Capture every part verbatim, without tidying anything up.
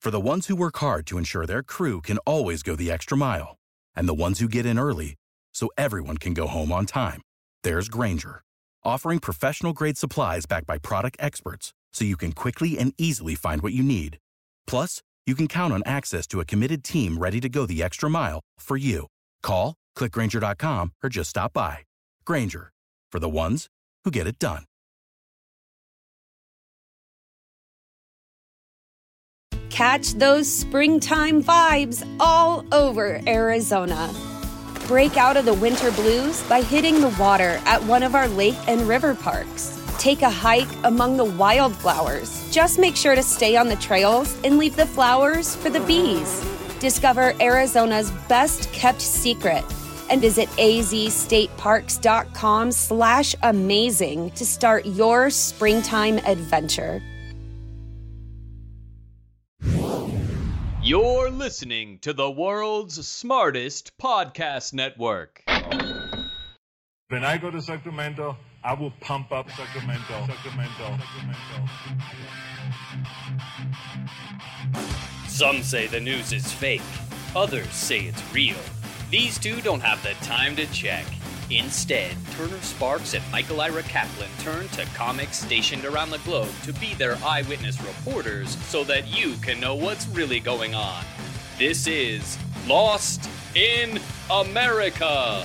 For the ones who work hard to ensure their crew can always go the extra mile, and the ones who get in early so everyone can go home on time, there's Grainger, offering professional-grade supplies backed by product experts so you can quickly and easily find what you need. Plus, you can count on access to a committed team ready to go the extra mile for you. Call, click Grainger dot com, or just stop by. Grainger, for the ones who get it done. Catch those springtime vibes all over Arizona. Break out of the winter blues by hitting the water at one of our lake and river parks. Take a hike among the wildflowers. Just make sure to stay on the trails and leave the flowers for the bees. Discover Arizona's best kept secret and visit azstateparks.com slash amazing to start your springtime adventure. You're listening to the world's smartest podcast network. When I go to Sacramento, I will pump up Sacramento, Sacramento, Sacramento. Some say the news is fake. Others say it's real. These two don't have the time to check. Instead, Turner Sparks and Michael Ira Kaplan turn to comics stationed around the globe to be their eyewitness reporters so that you can know what's really going on. This is Lost in America.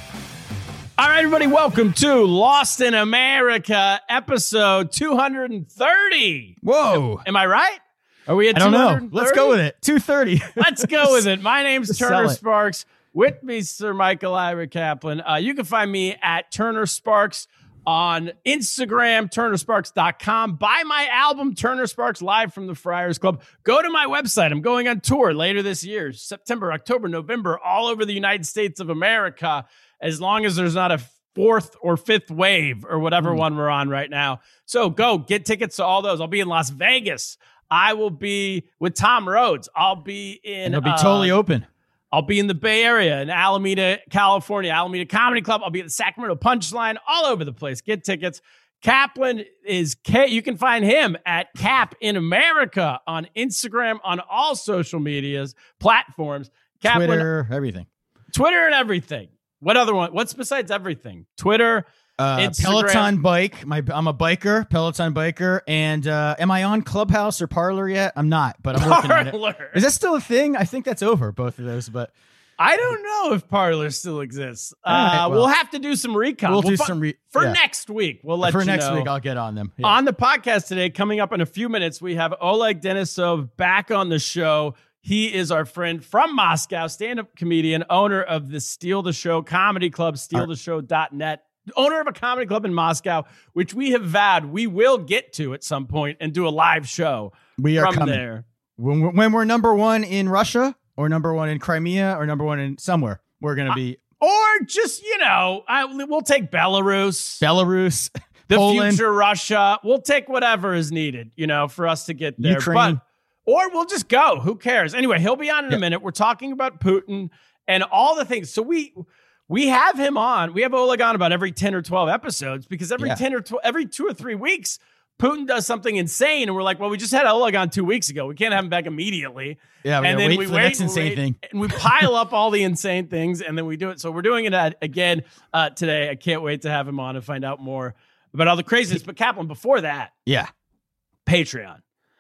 All right, everybody, welcome to Lost in America, episode two hundred thirty. Whoa. Am, am I right? Are we at I don't two hundred thirty? know. Let's go with it. two thirty. Let's go with it. My name's Just Turner sell it. Sparks. With me, Sir Michael Ira Kaplan. Uh, you can find me at Turner Sparks on Instagram, turner sparks dot com. Buy my album, Turner Sparks, live from the Friars Club. Go to my website. I'm going on tour later this year, September, October, November, all over the United States of America, as long as there's not a fourth or fifth wave or whatever mm. one we're on right now. So go get tickets to all those. I'll be in Las Vegas. I will be with Tom Rhodes. I'll be in... It'll be uh, totally open. I'll be in the Bay Area, in Alameda, California, Alameda Comedy Club. I'll be at the Sacramento Punchline, all over the place. Get tickets. Kaplan is, K- you can find him at Cap in America on Instagram, on all social medias, platforms. Kaplan, Twitter, everything. Twitter and everything. What other one? What's besides everything? Twitter, Uh, Instagram. Peloton bike. My, I'm a biker, Peloton biker. And uh, am I on Clubhouse or Parlor yet? I'm not, but I'm working on it. Parler. Is that still a thing? I think that's over, both of those. But I don't know if Parler still exists. Uh, right, well, we'll have to do some recon. we'll do fu- some re- for yeah. next week. We'll let for you next know. week, I'll get on them. Yeah. On the podcast today, coming up in a few minutes, we have Oleg Denisov back on the show. He is our friend from Moscow, stand-up comedian, owner of the Steal the Show Comedy Club, steal the show dot net, owner of a comedy club in Moscow, which we have vowed we will get to at some point and do a live show we are from coming. there. When we're, when we're number one in Russia or number one in Crimea or number one in somewhere, we're going to be Or just, you know, I, we'll take Belarus. Belarus, The Poland, future Russia. We'll take whatever is needed, you know, for us to get there. Ukraine. But, or we'll just go. Who cares? Anyway, he'll be on in Yeah. a minute. We're talking about Putin and all the things. So we we have him on. We have Oleg on about every ten or twelve episodes because every Yeah. ten or twelve, every two or three weeks, Putin does something insane. And we're like, well, we just had Oleg on two weeks ago. We can't have him back immediately. Yeah, we and gotta then wait we for the wait next and insane wait, thing. and we pile up all the insane things, and then we do it. So we're doing it at, again uh, today. I can't wait to have him on and find out more about all the craziness. But Kaplan, before that, Yeah. Patreon.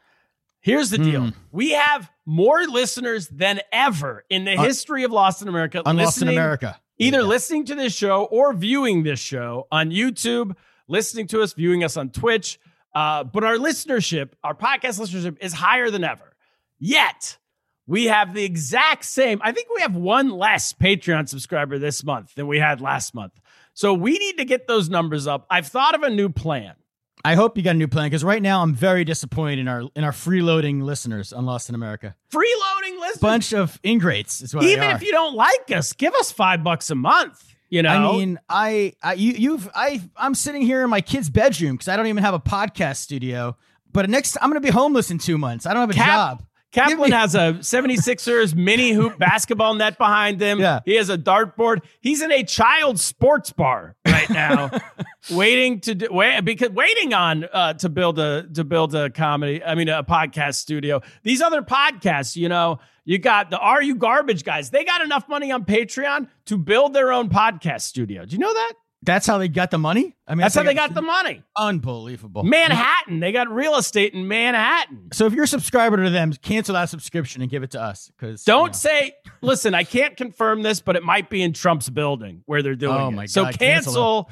Here's the deal. Mm. We have more listeners than ever in the Uh, history of Lost in America. On Lost in listening- America. Either Yeah. listening to this show or viewing this show on YouTube, listening to us, viewing us on Twitch. Uh, but our listenership, our podcast listenership is higher than ever. Yet, we have the exact same, I think we have one less Patreon subscriber this month than we had last month. So we need to get those numbers up. I've thought of a new plan. I hope you got a new plan because right now I'm very disappointed in our in our freeloading listeners on Lost in America. Freeloading listeners. Bunch of ingrates is what they Even are. if you don't like us, give us five bucks a month. You know, I mean, I, I you, you've, I, I'm sitting here in my kid's bedroom because I don't even have a podcast studio. But next, I'm going to be homeless in two months. I don't have a Cap- job. Kaplan me- has a seventy-sixers mini hoop basketball net behind him. Yeah. He has a dartboard. He's in a child sports bar right now, waiting to do, wait, because waiting on uh, to build a to build a comedy. I mean, a podcast studio. These other podcasts, you know, you got the Are You Garbage guys. They got enough money on Patreon to build their own podcast studio. Do you know that? That's how they got the money? I mean, That's how they got the money. Unbelievable. Manhattan. They got real estate in Manhattan. So if you're a subscriber to them, cancel that subscription and give it to us. Because Don't you know. say, listen, I can't confirm this, but it might be in Trump's building where they're doing Oh, it. my so God, cancel.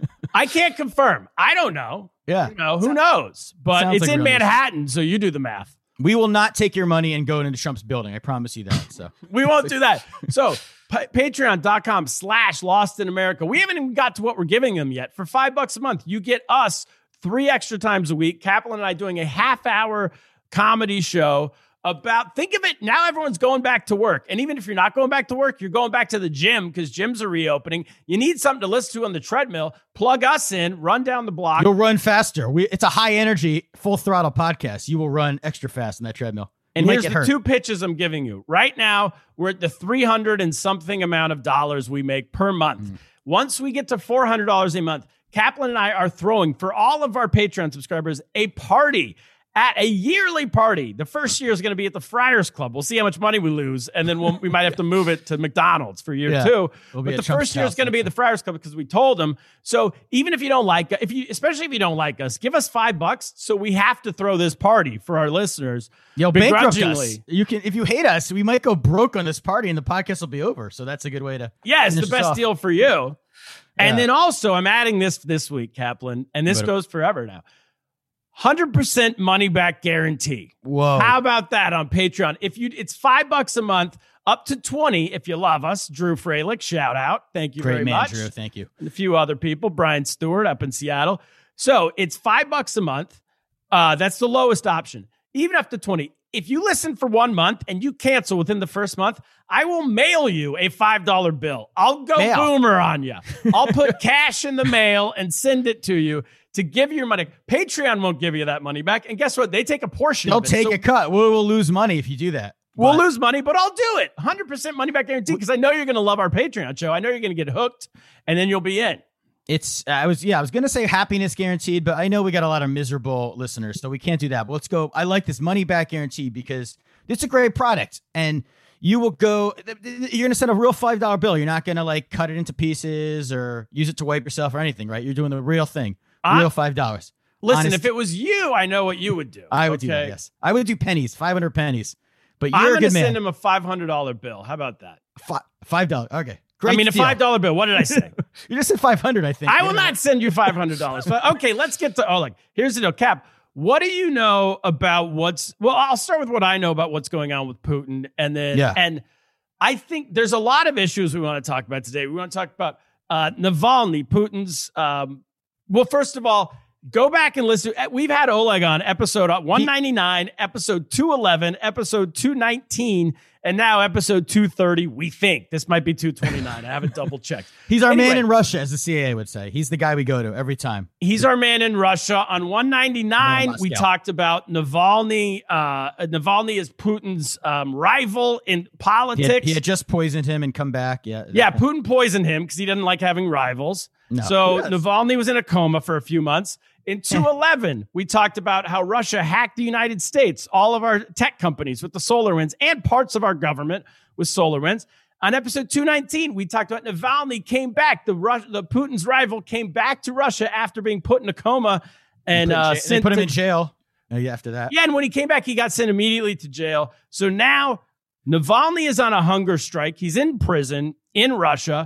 I can't confirm. I don't know. Yeah. You know, who knows? But Sounds it's like in real news. Manhattan, so you do the math. We will not take your money and go into Trump's building. I promise you that. So We won't do that. So pa- patreon.com slash Lost in America. We haven't even got to what we're giving them yet. For five bucks a month, you get us three extra times a week. Kaplan and I doing a half hour comedy show about, think of it, now everyone's going back to work. And even if you're not going back to work, you're going back to the gym because gyms are reopening. You need something to listen to on the treadmill. Plug us in, run down the block. you'll run faster. We, it's a high energy, full throttle podcast. You will run extra fast in that treadmill. And You might here's get the hurt. two pitches I'm giving you. Right now, we're at the three hundred and something amount of dollars we make per month. Mm. Once we get to four hundred dollars a month, Kaplan and I are throwing, for all of our Patreon subscribers, a party. At a yearly party. The first year is going to be at the Friars Club. We'll see how much money we lose, and then we'll, we might have to move it to McDonald's for year Yeah. two. We'll be But at the Trump's first year is house going to be at the Friars Club because we told them. So even if you don't like, if you, especially if you don't like us, give us five bucks. So we have to throw this party for our listeners. You'll bankrupt begrudgingly. us. You can, if you hate us, we might go broke on this party and the podcast will be over. So that's a good way to. Yeah, it's the finish us best off. deal for you. And Yeah. then also, I'm adding this this week, Kaplan, and this What- goes forever now. one hundred percent money back guarantee. Whoa. How about that on Patreon? If you, it's five bucks a month, up to twenty if you love us. Drew Freilich, shout out. Thank you Great very man, much. Drew. Thank you. And a few other people, Brian Stewart up in Seattle. So it's five bucks a month. Uh, that's the lowest option. Even up to twenty. If you listen for one month and you cancel within the first month, I will mail you a five dollar bill. I'll go Mail. boomer on you. I'll put cash in the mail and send it to you to give you your money. Patreon won't give you that money back. And guess what? They take a portion They'll of it. take So a cut. We will lose money if you do that. we'll But- lose money, but I'll do it. one hundred percent money back guarantee because I know you're going to love our Patreon show. I know you're going to get hooked and then you'll be in. It's I was yeah I was gonna say happiness guaranteed, but I know we got a lot of miserable listeners, so we can't do that. But let's go. I like this money back guarantee because it's a great product, and you will go. You're gonna send a real five dollar bill. You're not gonna like cut it into pieces or use it to wipe yourself or anything, right? You're doing the real thing, I- real five dollars. Listen, Honest- if it was you, I know what you would do. I would do that. okay? Yes, I would do pennies, five hundred pennies. But I'm you're a going to good man. send him a five hundred dollar bill. How about that? Fi- five dollars. Okay, great. I mean, a deal. five dollar bill. What did I say? You just said five hundred. I think. I will Wait a not minute. send you five hundred dollars. Okay, let's get to, oh, like, here's the deal. Cap, what do you know about what's, well, I'll start with what I know about what's going on with Putin. And then, Yeah. and I think there's a lot of issues we want to talk about today. We want to talk about uh, Navalny, Putin's, um, well, first of all, go back and listen. We've had Oleg on episode one ninety-nine, episode two eleven, episode two nineteen, and now episode two thirty. We think this might be two twenty-nine. I haven't double checked. He's our man Anyway. in Russia, as the C I A would say. He's the guy we go to every time. He's our man in Russia. On one ninety-nine, Man in we Moscow. talked about Navalny. Uh, Navalny is Putin's um, rival in He politics. had, he had just poisoned him and come back. Yeah. yeah, Putin poisoned him because he didn't like having rivals. No. so Yes. Navalny was in a coma for a few months. In two eleven, we talked about how Russia hacked the United States, all of our tech companies with the SolarWinds, and parts of our government with SolarWinds. On episode two nineteen, we talked about Navalny came back. The Rus- the Putin's rival came back to Russia after being put in a coma and Put, in uh, ja- they sent put him to- in jail uh, yeah, after that. yeah, and when he came back, he got sent immediately to jail. So now Navalny is on a hunger strike. He's in prison in Russia.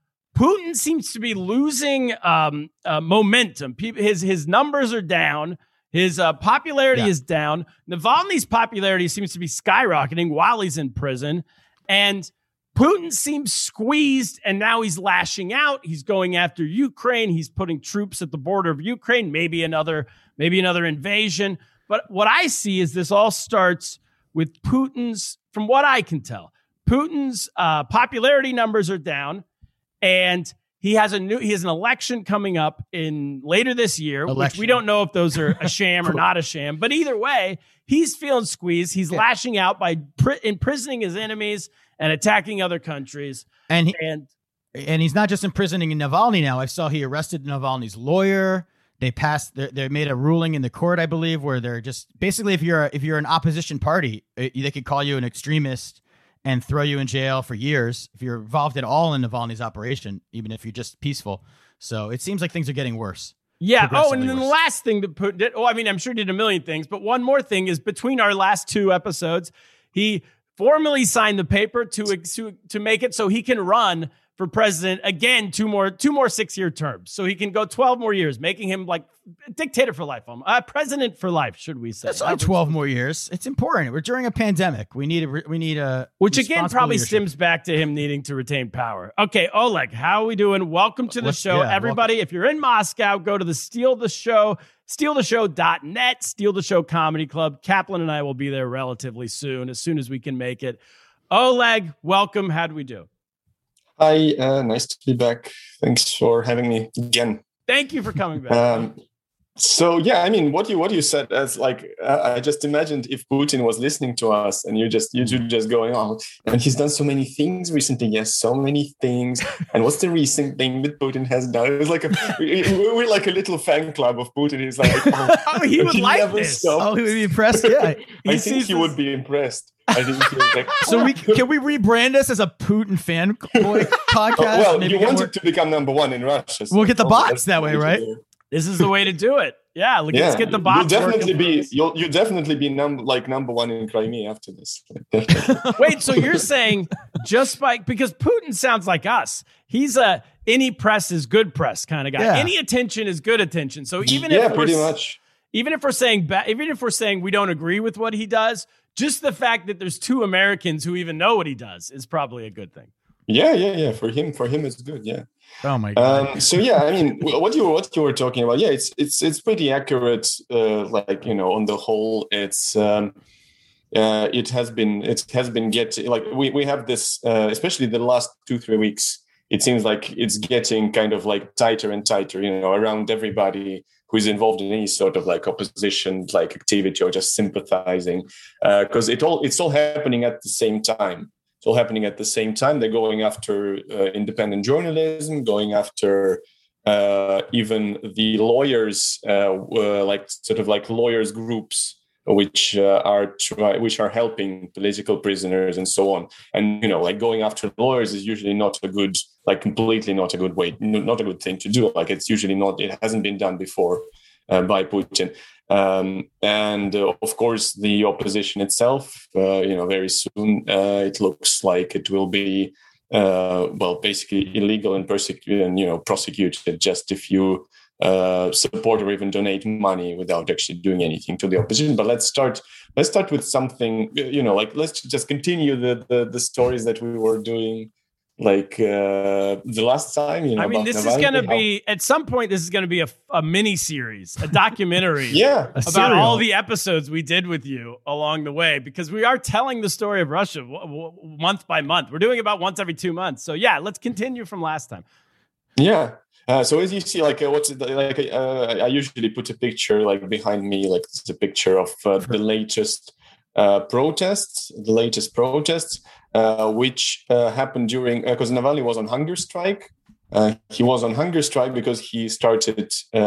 Putin seems to be losing um, uh, momentum. People, his his numbers are down. His uh, popularity Yeah. is down. Navalny's popularity seems to be skyrocketing while he's in prison. And Putin seems squeezed, and now he's lashing out. He's going after Ukraine. He's putting troops at the border of Ukraine, maybe another, maybe another invasion. But what I see is this all starts with Putin's, from what I can tell, Putin's uh, popularity numbers are down, and He has a new. He has an election coming up in later this year, election. which we don't know if those are a sham or not a sham. But either way, he's feeling squeezed. He's yeah. lashing out by pri- imprisoning his enemies and attacking other countries. And he, and and he's not just imprisoning Navalny now. I saw he arrested Navalny's lawyer. They passed. They made a ruling in the court, I believe, where they're just basically if you're a, if you're an opposition party, they could call you an extremist and throw you in jail for years if you're involved at all in Navalny's operation, even if you're just peaceful. So it seems like things are getting worse. Yeah. Oh, and then worse. The last thing that put did, oh, I mean, I'm sure he did a million things, but one more thing is between our last two episodes, he formally signed the paper to to, to make it so he can run for president again, two more two more six year terms, so he can go twelve more years, making him like a dictator for life, uh, president for life, should we say? That's only twelve more years. It's important. We're during a pandemic. We need a we need a which again probably leadership. Stems back to him needing to retain power. Okay, Oleg, how are we doing? Welcome to the Let's, show, yeah, everybody. Welcome. If you're in Moscow, go to the Steal the Show, steal the show dot net, Steal the Show Comedy Club. Kaplan and I will be there relatively soon, as soon as we can make it. Oleg, welcome. How do we do? Hi, uh, nice to be back. Thanks for having me again. Thank you for coming back. Um, so yeah, I mean, what you what you said as like uh, I just imagined if Putin was listening to us, and you just you just going on, and he's done so many things recently. Yes, so many things. And what's the recent thing that Putin has done? It was like a we're like a little fan club of Putin. He's like, oh, oh he would he like this. Stopped. Oh, he would be impressed. Yeah, I think he this. would be impressed. I think he was like, so we can we rebrand us as a Putin fan boy podcast? Oh, well, Maybe you wanted more... to become number one in Russia. So we'll get the bots that way, right? This is the way to do it. Yeah, let's yeah. get the bots. You'll definitely be you'll you definitely be number like number one in Crimea after this. Wait, so you're saying just by because Putin sounds like us. He's a any press is good press kind of guy. Yeah. Any attention is good attention. So even yeah, if pretty much. Even if we're saying ba- even if we're saying we don't agree with what he does, just the fact that there's two Americans who even know what he does is probably a good thing. Yeah, yeah, yeah. For him, for him, it's good. Yeah. Oh my God. Um, so yeah, I mean, what you what you were talking about, yeah, it's it's it's pretty accurate. Uh, like you know, on the whole, it's um, uh, it has been it has been getting like we we have this, uh, especially the last two three weeks. It seems like it's getting kind of like tighter and tighter, you know, around everybody who is involved in any sort of like opposition like activity or just sympathizing, because uh, it all it's all happening at the same time. It's all happening at the same time. They're going after uh, independent journalism, going after uh, even the lawyers, uh, uh, like sort of like lawyers groups, which uh, are try- which are helping political prisoners and so on. And you know, like going after lawyers is usually not a good, like completely not a good way, not a good thing to do. Like it's usually not. It hasn't been done before uh, by Putin. Um, and uh, of course, the opposition itself, uh, you know, very soon uh, it looks like it will be, uh, well, basically illegal and persecuted and, you know, prosecuted just if you uh, support or even donate money without actually doing anything to the opposition. But let's start. Let's start with something, you know, like let's just continue the the, the stories that we were doing. Like uh, the last time, you know. I mean, this Navalny, is going to be at some point. This is going to be a, a mini series, a documentary, yeah, about serial. all the episodes we did with you along the way, because we are telling the story of Russia w- w- month by month. We're doing about once every two months. So yeah, let's continue from last time. Yeah. Uh, so as you see, like uh, what's it, like uh, I usually put a picture like behind me, like it's a picture of uh, the latest uh, protests, the latest protests. Uh, which uh, happened during, because uh, Navalny was on hunger strike. Uh, he was on hunger strike because he started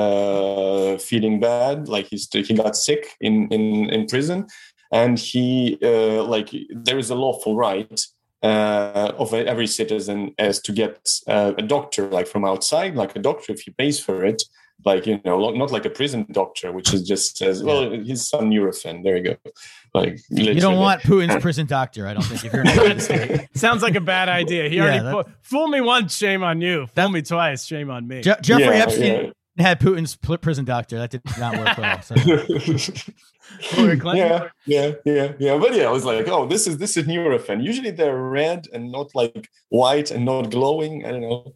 uh, feeling bad, like he, st- he got sick in, in, in prison. And he, uh, like, there is a lawful right uh, of every citizen as to get uh, a doctor, like from outside, like a doctor if he pays for it. Like, you know, not like a prison doctor, which is just says, well, he's some Nurofen. There you go. Like, literally. You don't want Putin's prison doctor, I don't think. If you're in sounds like a bad idea. He yeah, already pu- fooled me once, shame on you. Fool me twice, shame on me. Je- Jeffrey yeah, Epstein yeah. had Putin's prison doctor. That did not work well. So. Hillary Clinton? Yeah, yeah, yeah, yeah. But yeah, I was like, oh, this is this is Nurofen. Usually they're red and not like white and not glowing. I don't know.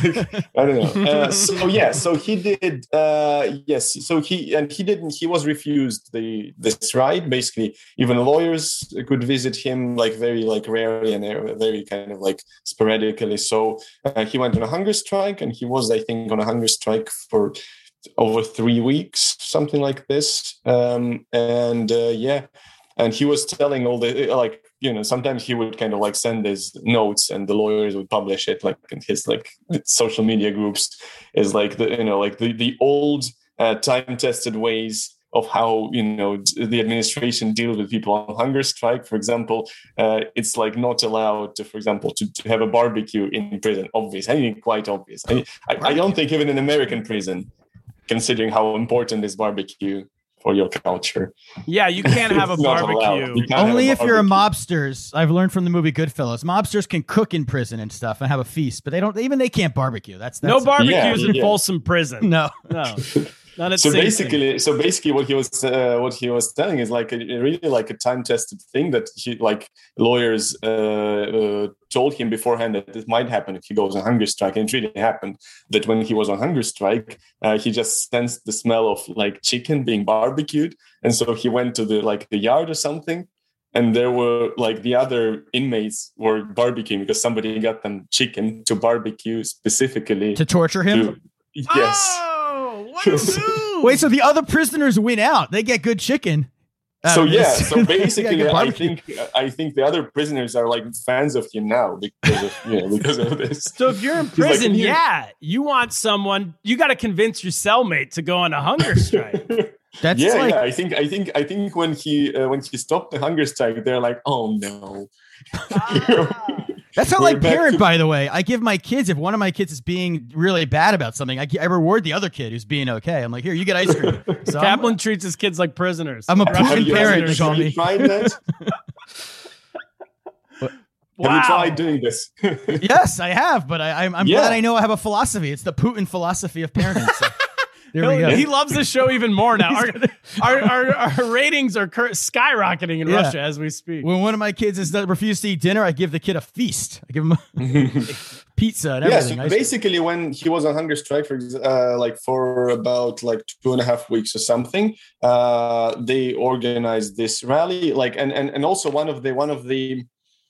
I don't know. Uh, so yeah, so he did. Uh, yes, so he and he didn't. He was refused the this right. Basically, even lawyers could visit him like very like rarely and very kind of like sporadically. So uh, he went on a hunger strike, and he was, I think, on a hunger strike for over three weeks, something like this. Um, and uh, yeah, and he was telling all the, like, you know, sometimes he would kind of like send his notes and the lawyers would publish it like in his like social media groups, is like the, you know, like the, the old uh, time-tested ways of how, you know, the administration deals with people on hunger strike. For example, uh, it's like not allowed to, for example, to, to have a barbecue in prison. Obvious. I mean, quite obvious. I, I, I don't think even in American prison, considering how important is barbecue for your culture. Yeah, you can't have a barbecue. Only if you're a mobsters. I've learned from the movie Goodfellas. Mobsters can cook in prison and stuff and have a feast, but they don't. Even they can't barbecue. That's, that's no barbecues yeah, in yeah. Folsom Prison. No, no. Not at so Sing basically, Sing. so basically, what he was uh, what he was telling is like a, really like a time tested thing that he like lawyers uh, uh, told him beforehand that it might happen if he goes on hunger strike, and it really happened. That when he was on hunger strike, uh, he just sensed the smell of like chicken being barbecued, and so he went to the like the yard or something, and there were like the other inmates were barbecuing because somebody got them chicken to barbecue specifically to torture him. To, yes. Oh, what a move! Wait, so the other prisoners win out? They get good chicken. So yeah, this. so basically, I barbecue. think I think the other prisoners are like fans of him now because of you know because of this. So if you're in like, prison, "Here." yeah, you want someone. You got to convince your cellmate to go on a hunger strike. That's yeah, like, yeah. I think I think I think when he uh, when he stopped the hunger strike, they're like, oh no. That's how We're I back parent, to- by the way. I give my kids, if one of my kids is being really bad about something, I, gi- I reward the other kid who's being okay. I'm like, here, you get ice cream. So I'm- Kaplan treats his kids like prisoners. I'm a Russian Putin Have you, parent, have you, they call have you me. tried that? Have Wow. you tried doing this? Yes, I have, but I, I'm, I'm Yeah. glad I know I have a philosophy. It's the Putin philosophy of parenting. So there we He'll- go. He loves the show even more now. Our, our, our, our ratings are cur- skyrocketing in Yeah. Russia as we speak. When one of my kids is refused to eat dinner, I give the kid a feast. I give him a pizza and Yeah, everything. so Ice cream. basically when he was on hunger strike for ex- uh, like for about like two and a half weeks or something, uh, they organized this rally, like and and, and also one of the one of the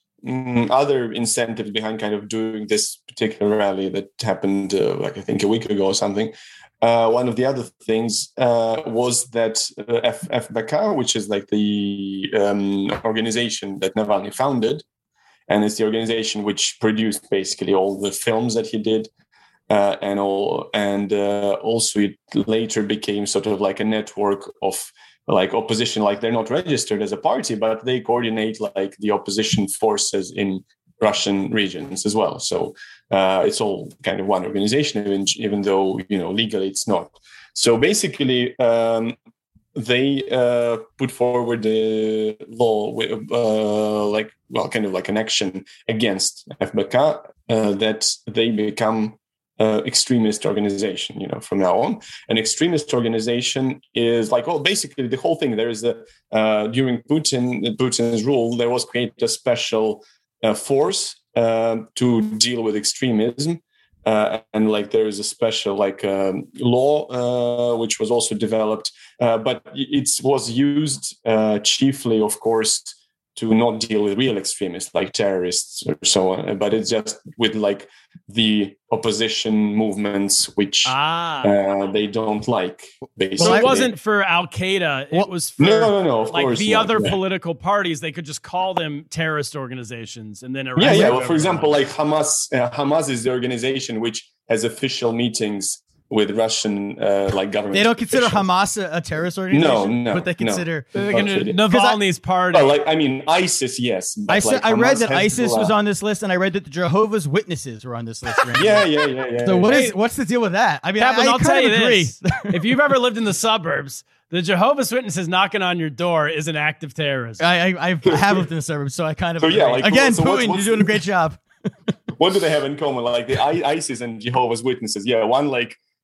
mm, other incentives behind kind of doing this particular rally that happened uh, like I think a week ago or something. Uh, one of the other things uh, was that uh, F- FBK, which is like the um, organization that Navalny founded, and it's the organization which produced basically all the films that he did, uh, and all, and uh, also it later became sort of like a network of like opposition. Like they're not registered as a party, but they coordinate like the opposition forces in Russian regions as well. So uh, it's all kind of one organization, even, even though you know legally it's not. So basically. Um, They uh, put forward a law, with, uh, like well, kind of like an action against F B K uh, that they become uh, extremist organization. You know, from now on, an extremist organization is like well, basically the whole thing. There is a uh, during Putin Putin's rule, there was created a special uh, force uh, to deal with extremism. Uh, and like there is a special like um, law uh, which was also developed, uh, but it was used uh, chiefly, of course, to not deal with real extremists like terrorists or so on. But it's just with like the opposition movements which Ah. uh, they don't like. Basically, So it wasn't for Al Qaeda. It Well, was for no, no, no. Of like course, the not, other yeah. political parties. They could just call them terrorist organizations and then arrest Yeah, yeah. Well, whoever. for example, like Hamas, uh, Hamas is the organization which has official meetings with Russian uh, like government. They don't consider officials. Hamas a, a terrorist organization? No, no, But they no. consider... They're gonna- Actually. Navalny's party. Well, like I mean, ISIS, yes. But I, said, like, I read Hamas, that ISIS Hezbollah- was on this list, and I read that the Jehovah's Witnesses were on this list. Right? Yeah, yeah, yeah, yeah. So what yeah. is what's the deal with that? I mean, Kaplan, I, I I'll kind tell of you agree. this: if you've ever lived in the suburbs, the Jehovah's Witnesses knocking on your door is an act of terrorism. I, I, I have lived in the suburbs, so I kind of So, agree. yeah, like, Again, so what's- Putin, what's- you're doing a great job. What do they have in common? Like the I- ISIS and Jehovah's Witnesses. Yeah, one like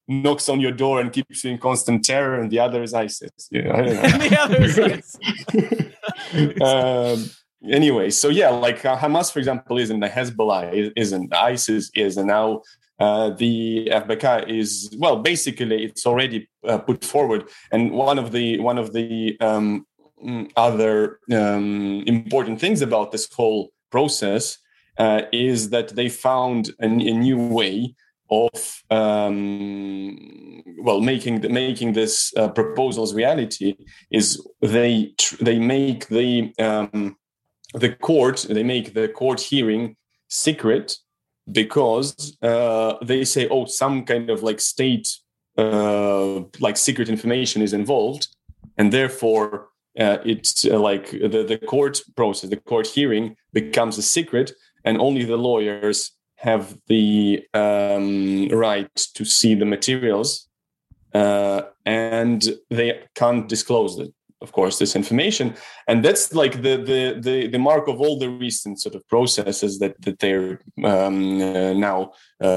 knocks on your door and keeps you in constant terror, and the other is ISIS. You know, I don't know. The other is ISIS. um, anyway, so yeah, like uh, Hamas, for example, isn't, the Hezbollah isn't, ISIS is, and now uh, the F B K is, well, basically it's already uh, put forward. And one of the one of the um, other um, important things about this whole process uh, is that they found a, a new way of um, well making the, making this uh, proposals reality. Is they tr- they make the um, the court they make the court hearing secret, because uh, they say, oh, some kind of like state uh, like secret information is involved, and therefore uh, it's uh, like the the court process, the court hearing becomes a secret, and only the lawyers have the um, right to see the materials, uh, and they can't disclose it, of course, this information. And that's like the the the, the mark of all the recent sort of processes that that they're um, uh, now,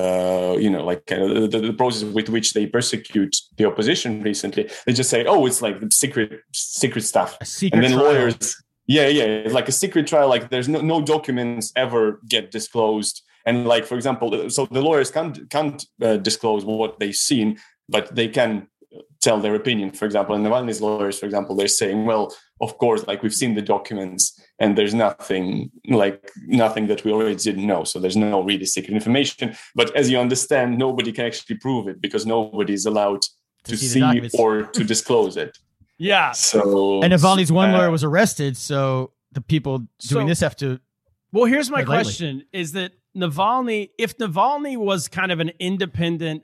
uh, you know, like uh, the, the process with which they persecute the opposition recently. They just say, oh, it's like secret secret stuff, A secret and then trial. lawyers, yeah, yeah, it's like a secret trial. Like there's no no documents ever get disclosed. And like, for example, so the lawyers can't can't uh, disclose what they've seen, but they can tell their opinion. For example, and Navalny's lawyers, for example, they're saying, well, of course, like we've seen the documents, and there's nothing like nothing that we already didn't know. So there's no really secret information. But as you understand, nobody can actually prove it, because nobody is allowed to, To see the see documents. or to disclose it. Yeah. So And Navalny's one uh, lawyer was arrested, so the people doing So- this have to. Well, here's my Tread lightly. question: is that Navalny, if Navalny was kind of an independent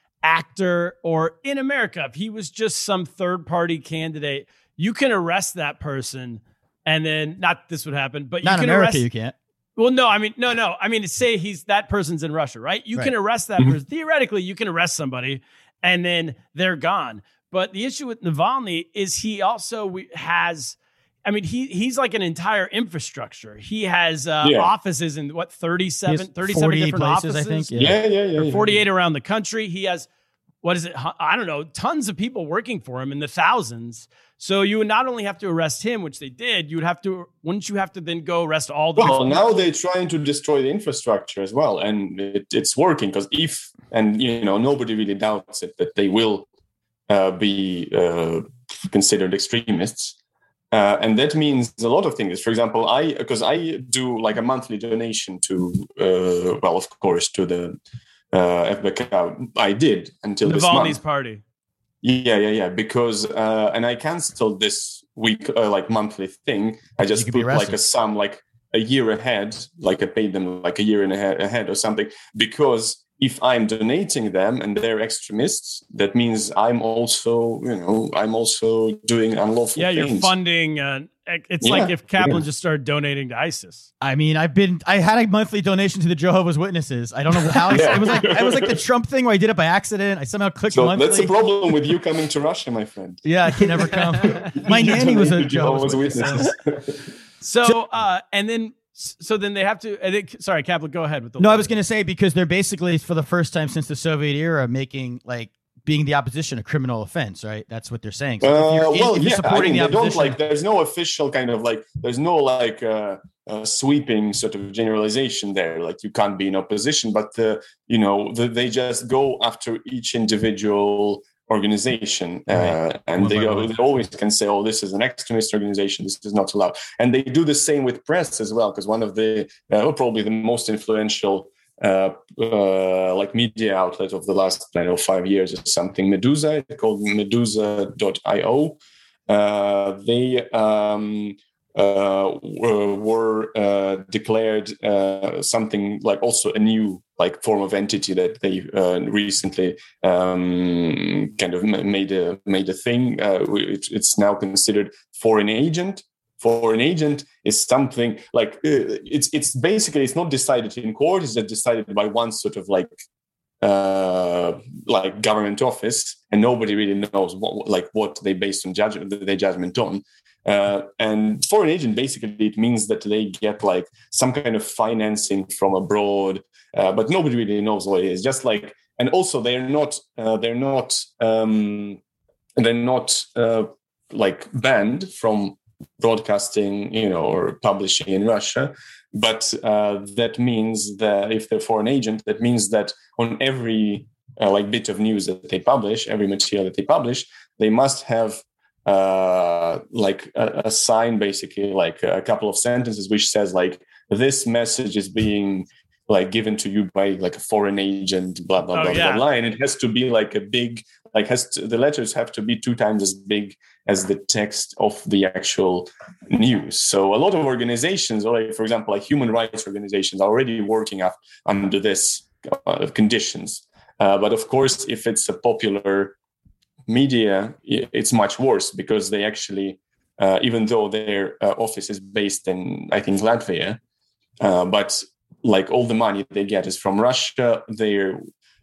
actor, or in America, if he was just some third party candidate, you can arrest that person, and then not this would happen, but you Not in can America, arrest. you can't. Well, no, I mean, no, no, I mean, say he's that person's in Russia, right? You Right. can arrest that Mhm. person. Theoretically, you can arrest somebody, and then they're gone. But the issue with Navalny is he also we- has. I mean, he he's like an entire infrastructure. He has uh, Yeah. offices in what, thirty-seven, He has thirty-seven forty different places, offices? I think. Yeah. yeah, yeah, yeah, Or yeah. forty-eight around the country. He has, what is it? hu- I don't know, tons of people working for him in the thousands. So you would not only have to arrest him, which they did, you would have to, wouldn't you have to then go arrest all the Well, now they're trying to destroy the infrastructure as well, and it, it's working, because if, and you know, nobody really doubts it, that they will uh, be uh, considered extremists. Uh, and that means a lot of things. For example, I, because I do like a monthly donation to, uh, well, of course, to the uh, F B K. I did until this Navalny's month. party. Yeah, yeah, yeah. Because uh, and I canceled this week, uh, like monthly thing. I just could be put like arrested. a sum, like a year ahead, like I paid them like a year and a half ahead or something. Because if I'm donating them and they're extremists, that means I'm also, you know, I'm also doing unlawful Yeah, things. you're funding. Uh, it's Yeah, like if Kaplan yeah. just started donating to ISIS. I mean, I've been. I had a monthly donation to the Jehovah's Witnesses. I don't know how. I, Yeah. It was like it was like the Trump thing where I did it by accident. I somehow clicked So monthly. that's the problem with you coming to Russia, my friend. Yeah, I can never come. My You nanny was a donated Jehovah's Jehovah's Witness. Witnesses. So, uh, and then, so then they have to, I think, sorry, Kaplan, go ahead with the No, I was going to say because they're basically for the first time since the Soviet era making like being the opposition a criminal offense, right? That's what they're saying. So if Uh, you're, in- well, if you're yeah, I supporting mean, the they don't opposition, like. There's no official kind of like. There's no like uh, uh, sweeping sort of generalization there. Like you can't be in opposition, but uh, you know the, they just go after each individual organization, uh, Right. and One they, by go, one. they always can say, "Oh, this is an extremist organization. This is not allowed." And they do the same with press as well, because one of the uh, well, probably the most influential. Uh, uh, like media outlet of the last I don't know five years or something, Medusa, it's called Medusa dot io. Uh, they um, uh, were, were uh, declared uh, something like also a new like form of entity that they uh, recently um, kind of ma- made a made a thing. Uh, it, it's now considered foreign agent. Foreign agent is something like uh, it's it's basically it's not decided in court. It's just decided by one sort of like uh, like government office, and nobody really knows what like what they based on judgment their judgment on. Uh, and foreign agent basically it means that they get like some kind of financing from abroad, uh, but nobody really knows what it is. Just like and also they're not uh, they're not um, they're not uh, like banned from broadcasting, you know, or publishing in Russia. But uh, that means that if they're foreign agent, that means that on every uh, like bit of news that they publish, every material that they publish, they must have uh, like a, a sign, basically like a couple of sentences, which says like, this message is being like given to you by like a foreign agent, blah, blah, oh, blah, yeah. blah, blah. And it has to be like a big, like has to, the letters have to be two times as big as the text of the actual news. So a lot of organizations, or like, for example, like human rights organizations are already working up under this uh, conditions. Uh, but of course, if it's a popular media, it's much worse because they actually, uh, even though their uh, office is based in, I think, Latvia, uh, but like all the money they get is from Russia. Their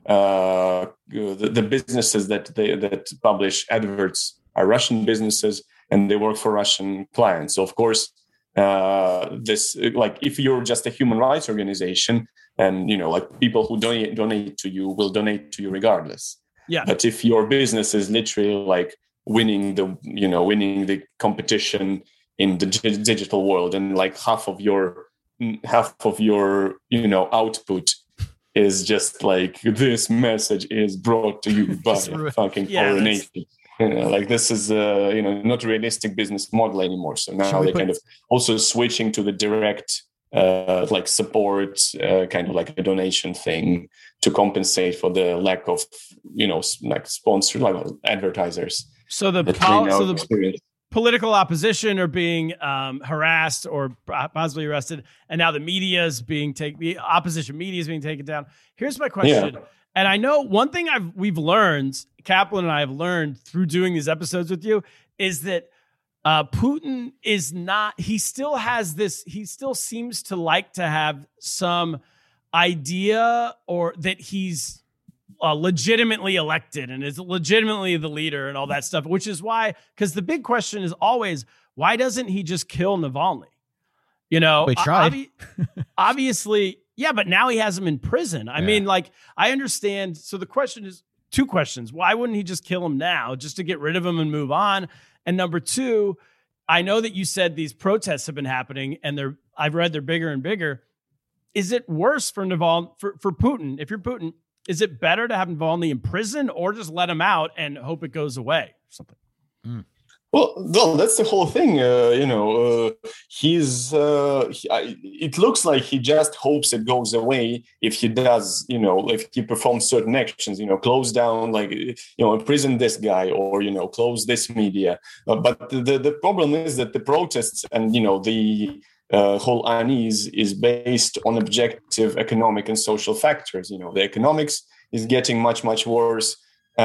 uh, the, the businesses that they that publish adverts are Russian businesses, and they work for Russian clients. So of course, uh, this like if you're just a human rights organization, and you know like people who donate donate to you will donate to you regardless. Yeah. But if your business is literally like winning the you know winning the competition in the d- digital world, and like half of your half of your you know output is just like this message is brought to you by a fucking yeah, foreign that's... agent. You know, like this is uh, you know not a realistic business model anymore. So now they're put... kind of also switching to the direct uh, like support, uh, kind of like a donation thing to compensate for the lack of you know like sponsor like advertisers. So the pol- so the experience. Political opposition are being um, harassed or possibly arrested, and now the media is being taken. The opposition media is being taken down. Here's my question, yeah. And I know one thing I've we've learned, Kaplan and I have learned through doing these episodes with you, is that uh, Putin is not. He still has this. He still seems to like to have some idea, or that he's Uh, legitimately elected and is legitimately the leader and all that stuff, which is why, because the big question is always, why doesn't he just kill Navalny? You know, we tried. Obvi- obviously, yeah, but now he has him in prison. I yeah. mean, like, I understand. So the question is two questions. Why wouldn't he just kill him now just to get rid of him and move on? And number two, I know that you said these protests have been happening and they're, I've read they're bigger and bigger. Is it worse for Navalny, for, for Putin, if you're Putin, is it better to have Navalny in prison or just let him out and hope it goes away or something? Mm. Well, well, that's the whole thing. Uh, you know, uh, he's. Uh, he, I, it looks like he just hopes it goes away if he does. You know, if he performs certain actions. You know, close down, like you know, imprison this guy, or you know, close this media. Uh, but the the problem is that the protests and you know the. Uh, whole unease is based on objective economic and social factors. You know, the economics is getting much, much worse.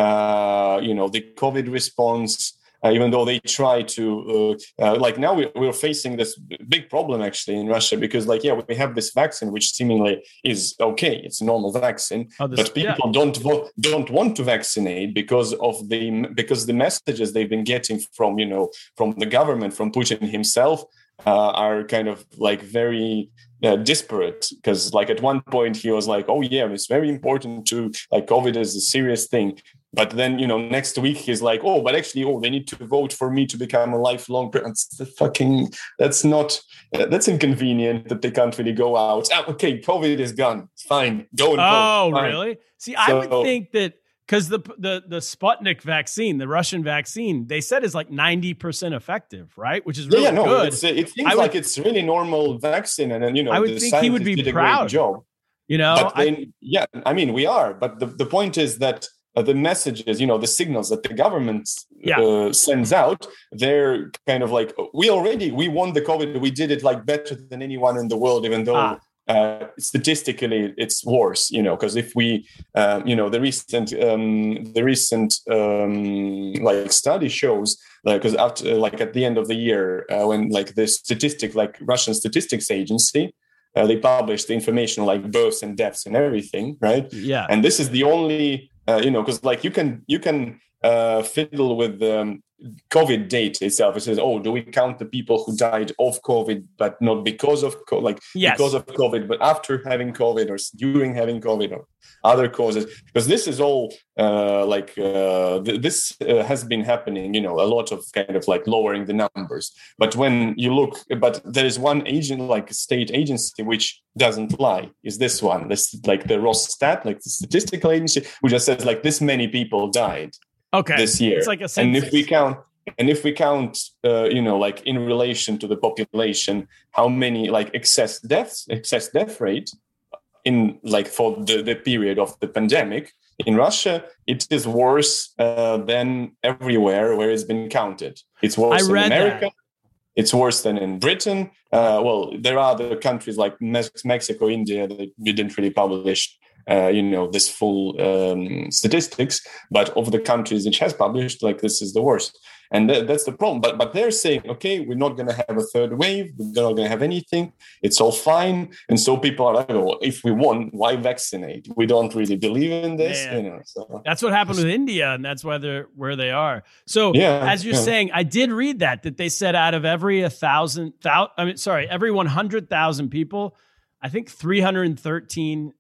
Uh, you know, the COVID response, uh, even though they try to, uh, uh, like now we, we're facing this big problem actually in Russia because like, yeah, we have this vaccine, which seemingly is okay. It's a normal vaccine, oh, this, but people yeah. don't vo- don't want to vaccinate because of the, because the messages they've been getting from, you know, from the government, from Putin himself, Uh, are kind of like very uh, disparate because like at one point he was like, oh yeah, it's very important to like COVID is a serious thing. But then, you know, next week he's like, oh, but actually, oh, they need to vote for me to become a lifelong president. The fucking, that's not, uh, that's inconvenient that they can't really go out. Ah, okay, COVID is gone. Fine. Go and Oh, vote. really? See, so, I would think that because the, the the Sputnik vaccine, the Russian vaccine, they said is like ninety percent effective, right? Which is really yeah, yeah, no, good. It's, it seems would, like it's really normal vaccine. And then, you know, I would the think he would be did proud. A great job. You know? But then, I, yeah, I mean, we are. But the, the point is that uh, the messages, you know, the signals that the government yeah. uh, sends out, they're kind of like, we already, we won the COVID. We did it like better than anyone in the world, even though... Ah. Uh, statistically, it's worse, you know, because if we, uh, you know, the recent, um, the recent, um, like study shows, because like, after, like at the end of the year, uh, when like the statistic, like Russian statistics agency, uh, they publish the information like births and deaths and everything, right? Yeah. And this is the only, uh, you know, because like you can, you can uh, fiddle with um, COVID data itself. It says, oh, do we count the people who died of COVID, but not because of co- like yes. because of COVID, but after having COVID or during having COVID or other causes? Because this is all uh, like uh, th- this uh, has been happening. You know, a lot of kind of like lowering the numbers. But when you look, but there is one agent, like a state agency, which doesn't lie. Is this one? This like the Rosstat, like the statistical agency, which just says like this many people died. Okay. This year. It's like a census. And if we count, and if we count, uh, you know, like in relation to the population, how many like excess deaths, excess death rate in like for the, the period of the pandemic in Russia, it is worse uh, than everywhere where it's been counted. It's worse I in read America. That. It's worse than in Britain. Uh, well, there are other countries like Mexico, India that didn't really publish Uh, you know, this full um, statistics, but of the countries which has published, like this is the worst. And th- that's the problem. But but they're saying, okay, we're not going to have a third wave. We're not going to have anything. It's all fine. And so people are like, well, if we want, why vaccinate? We don't really believe in this. Man. You know, so. That's what happened with India, and that's why they're where they are. So yeah, as you're yeah. saying, I did read that, that they said out of every a thousand, thou- I mean, sorry, every one hundred thousand people, I think three hundred thirteen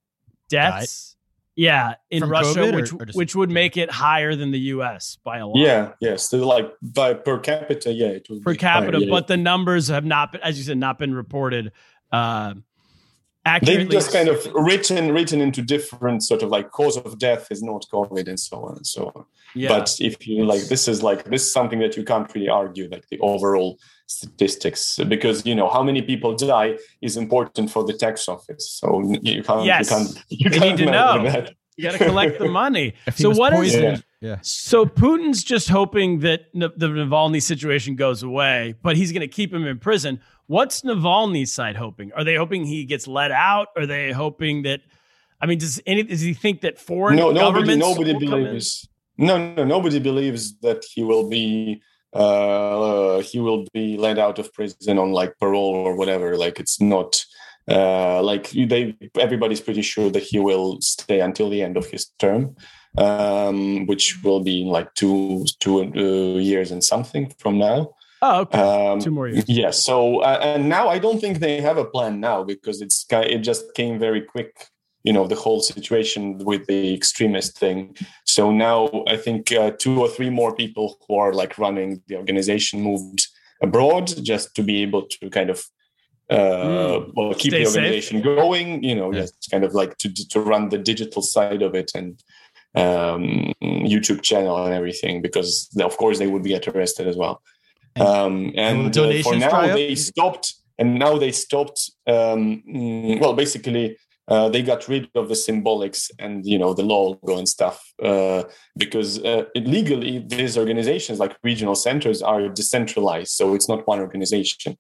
deaths, died? yeah, in From Russia, COVID which or, or just, which would make it higher than the U S by a lot. Yeah, yes, so like by per capita, yeah, it would per be capita, higher, yeah. but the numbers have not been, as you said, not been reported uh, accurately. They've just kind of written written into different sort of like cause of death is not COVID and so on and so on. Yeah. But if you like, this is like this is something that you can't really argue, like the overall statistics, because you know how many people die is important for the tax office. So you can't. Yes. You can't. You They can't need to know. that. You got to collect the money. If he So was what is poisoned, Yeah. yeah. So Putin's just hoping that N- the Navalny situation goes away, but he's going to keep him in prison. What's Navalny's side hoping? Are they hoping he gets let out? Are they hoping that? I mean, does any does he think that foreign No, nobody, governments nobody will come in? believes. No, no, nobody believes that he will be. Uh, he will be let out of prison on like parole or whatever. Like it's not. Uh, like they, everybody's pretty sure that he will stay until the end of his term, um, which will be like two two uh, years and something from now. Oh, okay. Um, Two more years. Yeah. So uh, and now I don't think they have a plan now because it's it just came very quick. You know, the whole situation with the extremist thing. So now I think uh, two or three more people who are like running the organization moved abroad just to be able to kind of uh, mm. well keep Stay the organization safe. going. You know, Yeah. just kind of like to to run the digital side of it and um, YouTube channel and everything because of course they would get arrested as well. And, Um, and uh, for now they stopped, and now they stopped. Um, well, basically, uh, they got rid of the symbolics and you know the logo and stuff uh, because uh, legally these organizations, like regional centers, are decentralized, so it's not one organization.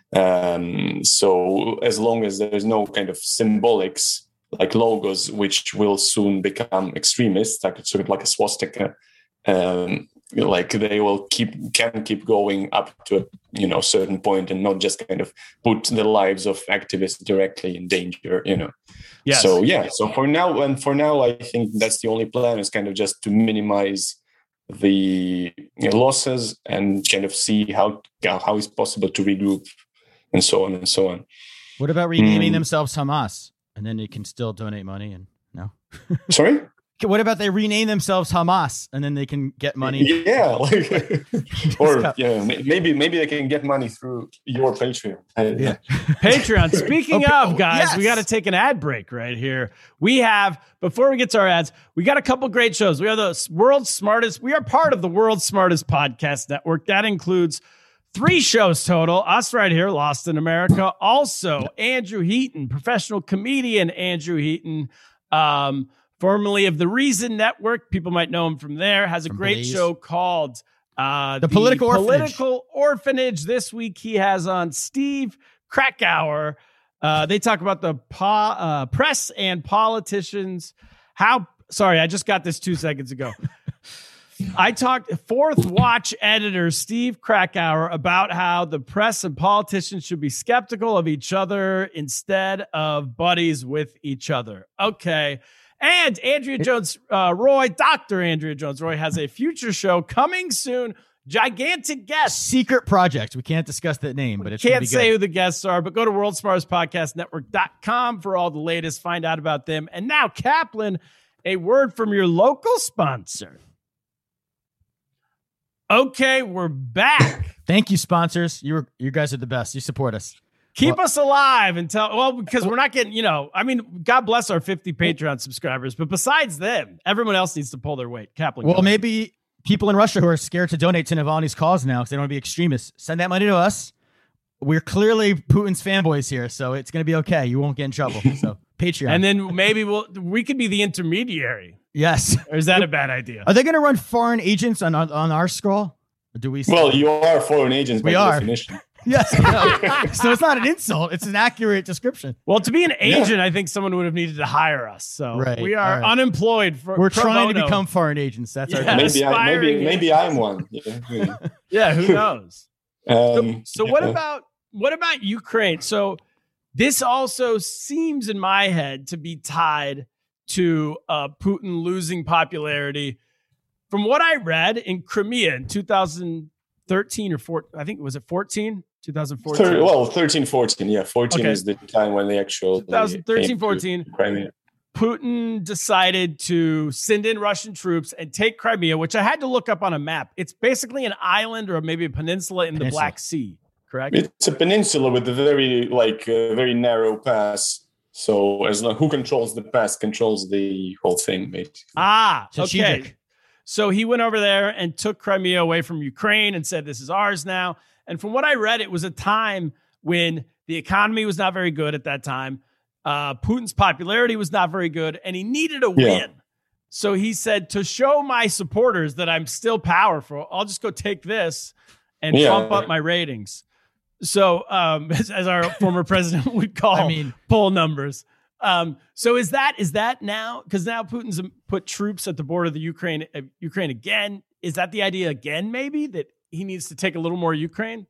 Um, so as long as there's no kind of symbolics like logos, which will soon become extremists, like sort of like a swastika. Um, like they will keep can keep going up to a you know certain point and not just kind of put the lives of activists directly in danger, you know. Yes. So yeah, so for now and for now I think that's the only plan is kind of just to minimize the you know, losses and kind of see how how it's possible to regroup and so on and so on. What about renaming Mm. themselves Hamas and then they can still donate money and no? Sorry? What about they rename themselves Hamas and then they can get money? Yeah, like, or yeah, maybe maybe they can get money through your Patreon. Yeah. Patreon. Speaking Okay. of, guys, Yes. we got to take an ad break right here. We have, before we get to our ads, we got a couple great shows. We are the world's smartest. We are part of the world's smartest podcast network. That includes three shows total. Us right here, Lost in America. Also, Andrew Heaton, professional comedian Andrew Heaton, um, formerly of the Reason Network. People might know him from there. Has a From great Blaze. show called uh, The Political Orphanage. Political Orphanage. This week he has on Steve Krakauer. Uh, they talk about the po- uh, press and politicians. How, sorry, I just got this two seconds ago. I talked Fourth Watch editor Steve Krakauer about how the press and politicians should be skeptical of each other instead of buddies with each other. Okay. And Andrea Jones uh, Roy, Doctor Andrea Jones Roy, has a future show coming soon. gigantic guests. Secret project. We can't discuss that name, but it's Can't say who the guests are, but go to world smarts podcast network dot com for all the latest. Find out about them. And now, Kaplan, a word from your local sponsor. Okay, we're back. Thank you, sponsors. You you guys are the best. You support us. Keep well, us alive until, well, because we're not getting, you know, I mean, God bless our fifty Patreon subscribers, but besides them, everyone else needs to pull their weight. Kaplan. Well, maybe people in Russia who are scared to donate to Navalny's cause now because they don't want to be extremists, send that money to us. We're clearly Putin's fanboys here, so it's going to be okay. You won't get in trouble. So Patreon. And then maybe we'll, we could be the intermediary. Yes. Or is that a bad idea? Are they going to run foreign agents on, on, on our scroll? Or do we? Well, you are foreign agents by we are. definition. Yes. No. So it's not an insult. It's an accurate description. Well, to be an agent, yeah. I think someone would have needed to hire us. So right. we are right. unemployed. For We're trying bono. to become foreign agents. That's yeah, our maybe. I, maybe maybe I'm one. Yeah. Yeah. Yeah, who knows? um, so, so yeah. what about what about Ukraine? So this also seems in my head to be tied to uh, Putin losing popularity. From what I read in Crimea in two thousand thirteen or fourteen, I think, was it fourteen? twenty fourteen? Thir- well, thirteen, fourteen. Yeah, fourteen okay. is the time when the actual... twenty thirteen, fourteen. Putin decided to send in Russian troops and take Crimea, which I had to look up on a map. It's basically an island or maybe a peninsula in peninsula. the Black Sea, correct? It's a peninsula with a very, like, uh, very narrow pass. So as long who controls the pass controls the whole thing, basically. Ah, okay. Strategic. So he went over there and took Crimea away from Ukraine and said, this is ours now. And from what I read, it was a time when the economy was not very good at that time. Uh, Putin's popularity was not very good, and he needed a yeah. win. So he said, to show my supporters that I'm still powerful, I'll just go take this and yeah. bump up my ratings. So um, as, as our former president would call I mean, poll numbers. Um, so is that is that now, because now Putin's put troops at the border of the Ukraine, uh, Ukraine again. Is that the idea again, maybe, that he needs to take a little more Ukraine?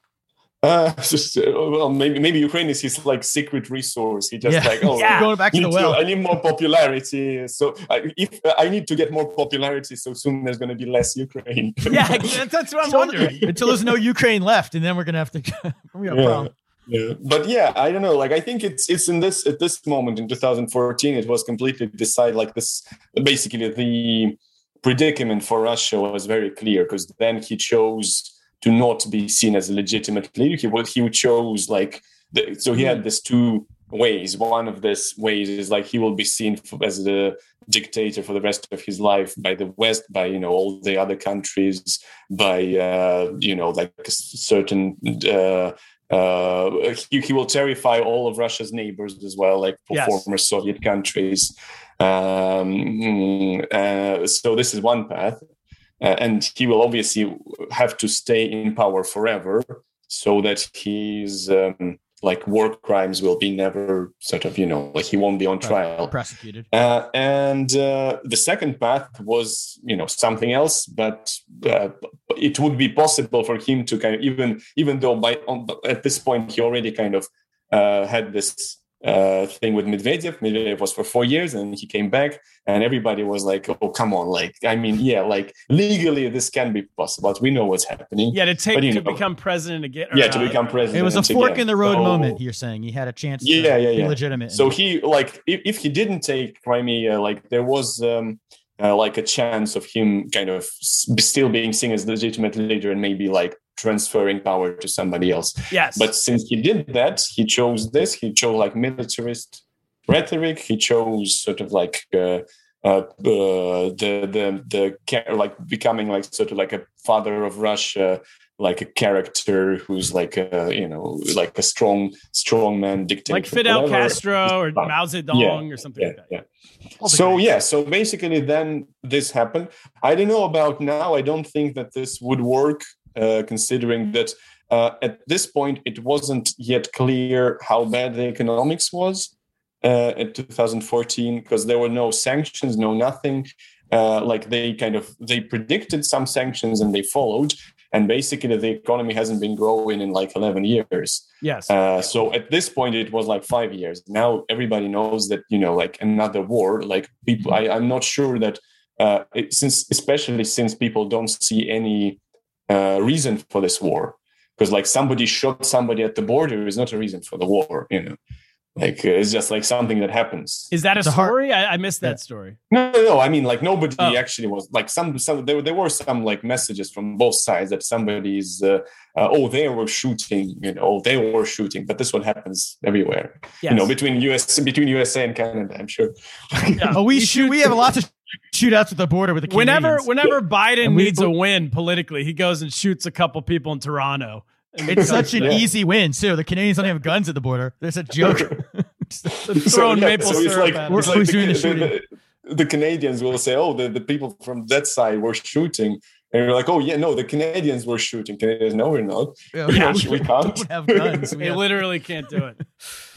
Uh, just, uh, well, maybe maybe Ukraine is his like secret resource. He just yeah. like, oh, yeah. going back to the well. To, I need more popularity. So I, if uh, I need to get more popularity, so soon there's going to be less Ukraine. Yeah, that's, that's what I'm wondering. Until there's no Ukraine left, and then we're going to have to. we got a yeah. problem. Yeah. But yeah, I don't know. Like, I think it's it's in this at this moment in two thousand fourteen, it was completely decided. Like this, basically, the predicament for Russia was very clear because then he chose to not be seen as a legitimate leader. He would he chose like the, so he had these two ways. One of these ways is like he will be seen as the dictator for the rest of his life by the West, by you know all the other countries, by uh, you know like certain. Uh, Uh, he, he will terrify all of Russia's neighbors as well, like yes. former Soviet countries. Um, uh, so this is one path. Uh, and he will obviously have to stay in power forever so that his um, like war crimes will be never sort of, you know, like he won't be on trial. Prosecuted. Uh, and uh, the second path was, you know, something else, but uh, it would be possible for him to kind of, even, even though by on, at this point he already kind of uh, had this uh, thing with Medvedev. Medvedev was for four years and he came back and everybody was like, oh, come on. Like, I mean, yeah, like legally this can be possible. We know what's happening. Yeah, to take but, to know, become president again. Or, yeah, to uh, become president. It was a fork again. in the road so, moment, you're saying. He had a chance to yeah, yeah, be yeah. legitimate. So he, like, if, if he didn't take Crimea, like, there was... Um, Uh, like a chance of him kind of still being seen as legitimate leader and maybe like transferring power to somebody else. Yes. But since he did that, he chose this. He chose like militarist rhetoric. He chose sort of like uh, uh, uh, the the the like becoming like sort of like a father of Russia, like a character who's like a you know like a strong strong man dictator, like Fidel whatever. Castro or Mao Zedong yeah, or something yeah, like that. Yeah. So yeah, so basically then this happened. I don't know about now. I don't think that this would work, uh, considering that uh, at this point it wasn't yet clear how bad the economics was uh, in two thousand fourteen, because there were no sanctions, no nothing. Uh, like they kind of they predicted some sanctions and they followed. And basically, the economy hasn't been growing in like eleven years. Yes. Uh, so at this point, it was like five years. Now everybody knows that, you know, like another war, like people, I, I'm not sure that uh, it, since, especially since people don't see any uh, reason for this war. Because like somebody shot somebody at the border is not a reason for the war, you know. Like uh, it's just like something that happens. Is that a It's a hard- story? I, I missed that Yeah. story. No, no, no. I mean, like nobody Oh. actually was like some. Some there, there were some like messages from both sides that somebody's. Uh, uh, oh, they were shooting. You know, oh, they were shooting. But this one happens everywhere. Yes. You know, between U S between U S A and Canada, I'm sure. Yeah. Oh, we He shoot. shoots- We have lots of shootouts at the border with the Whenever, Canadians. whenever Biden And we- needs a win politically, he goes and shoots a couple people in Toronto. And It's such an Yeah. easy win too. The Canadians don't have guns at the border. There's a joke. throwing yeah, maple so it's syrup like, at We're- it's him. like who's doing the the, shooting? the, the Canadians will say, "Oh, the, the people from that side were shooting," and you're like, "Oh yeah, no, the Canadians were shooting." Canadians, no, we're not. Yeah, You know, we we can't. don't have guns. We They have- literally can't do it.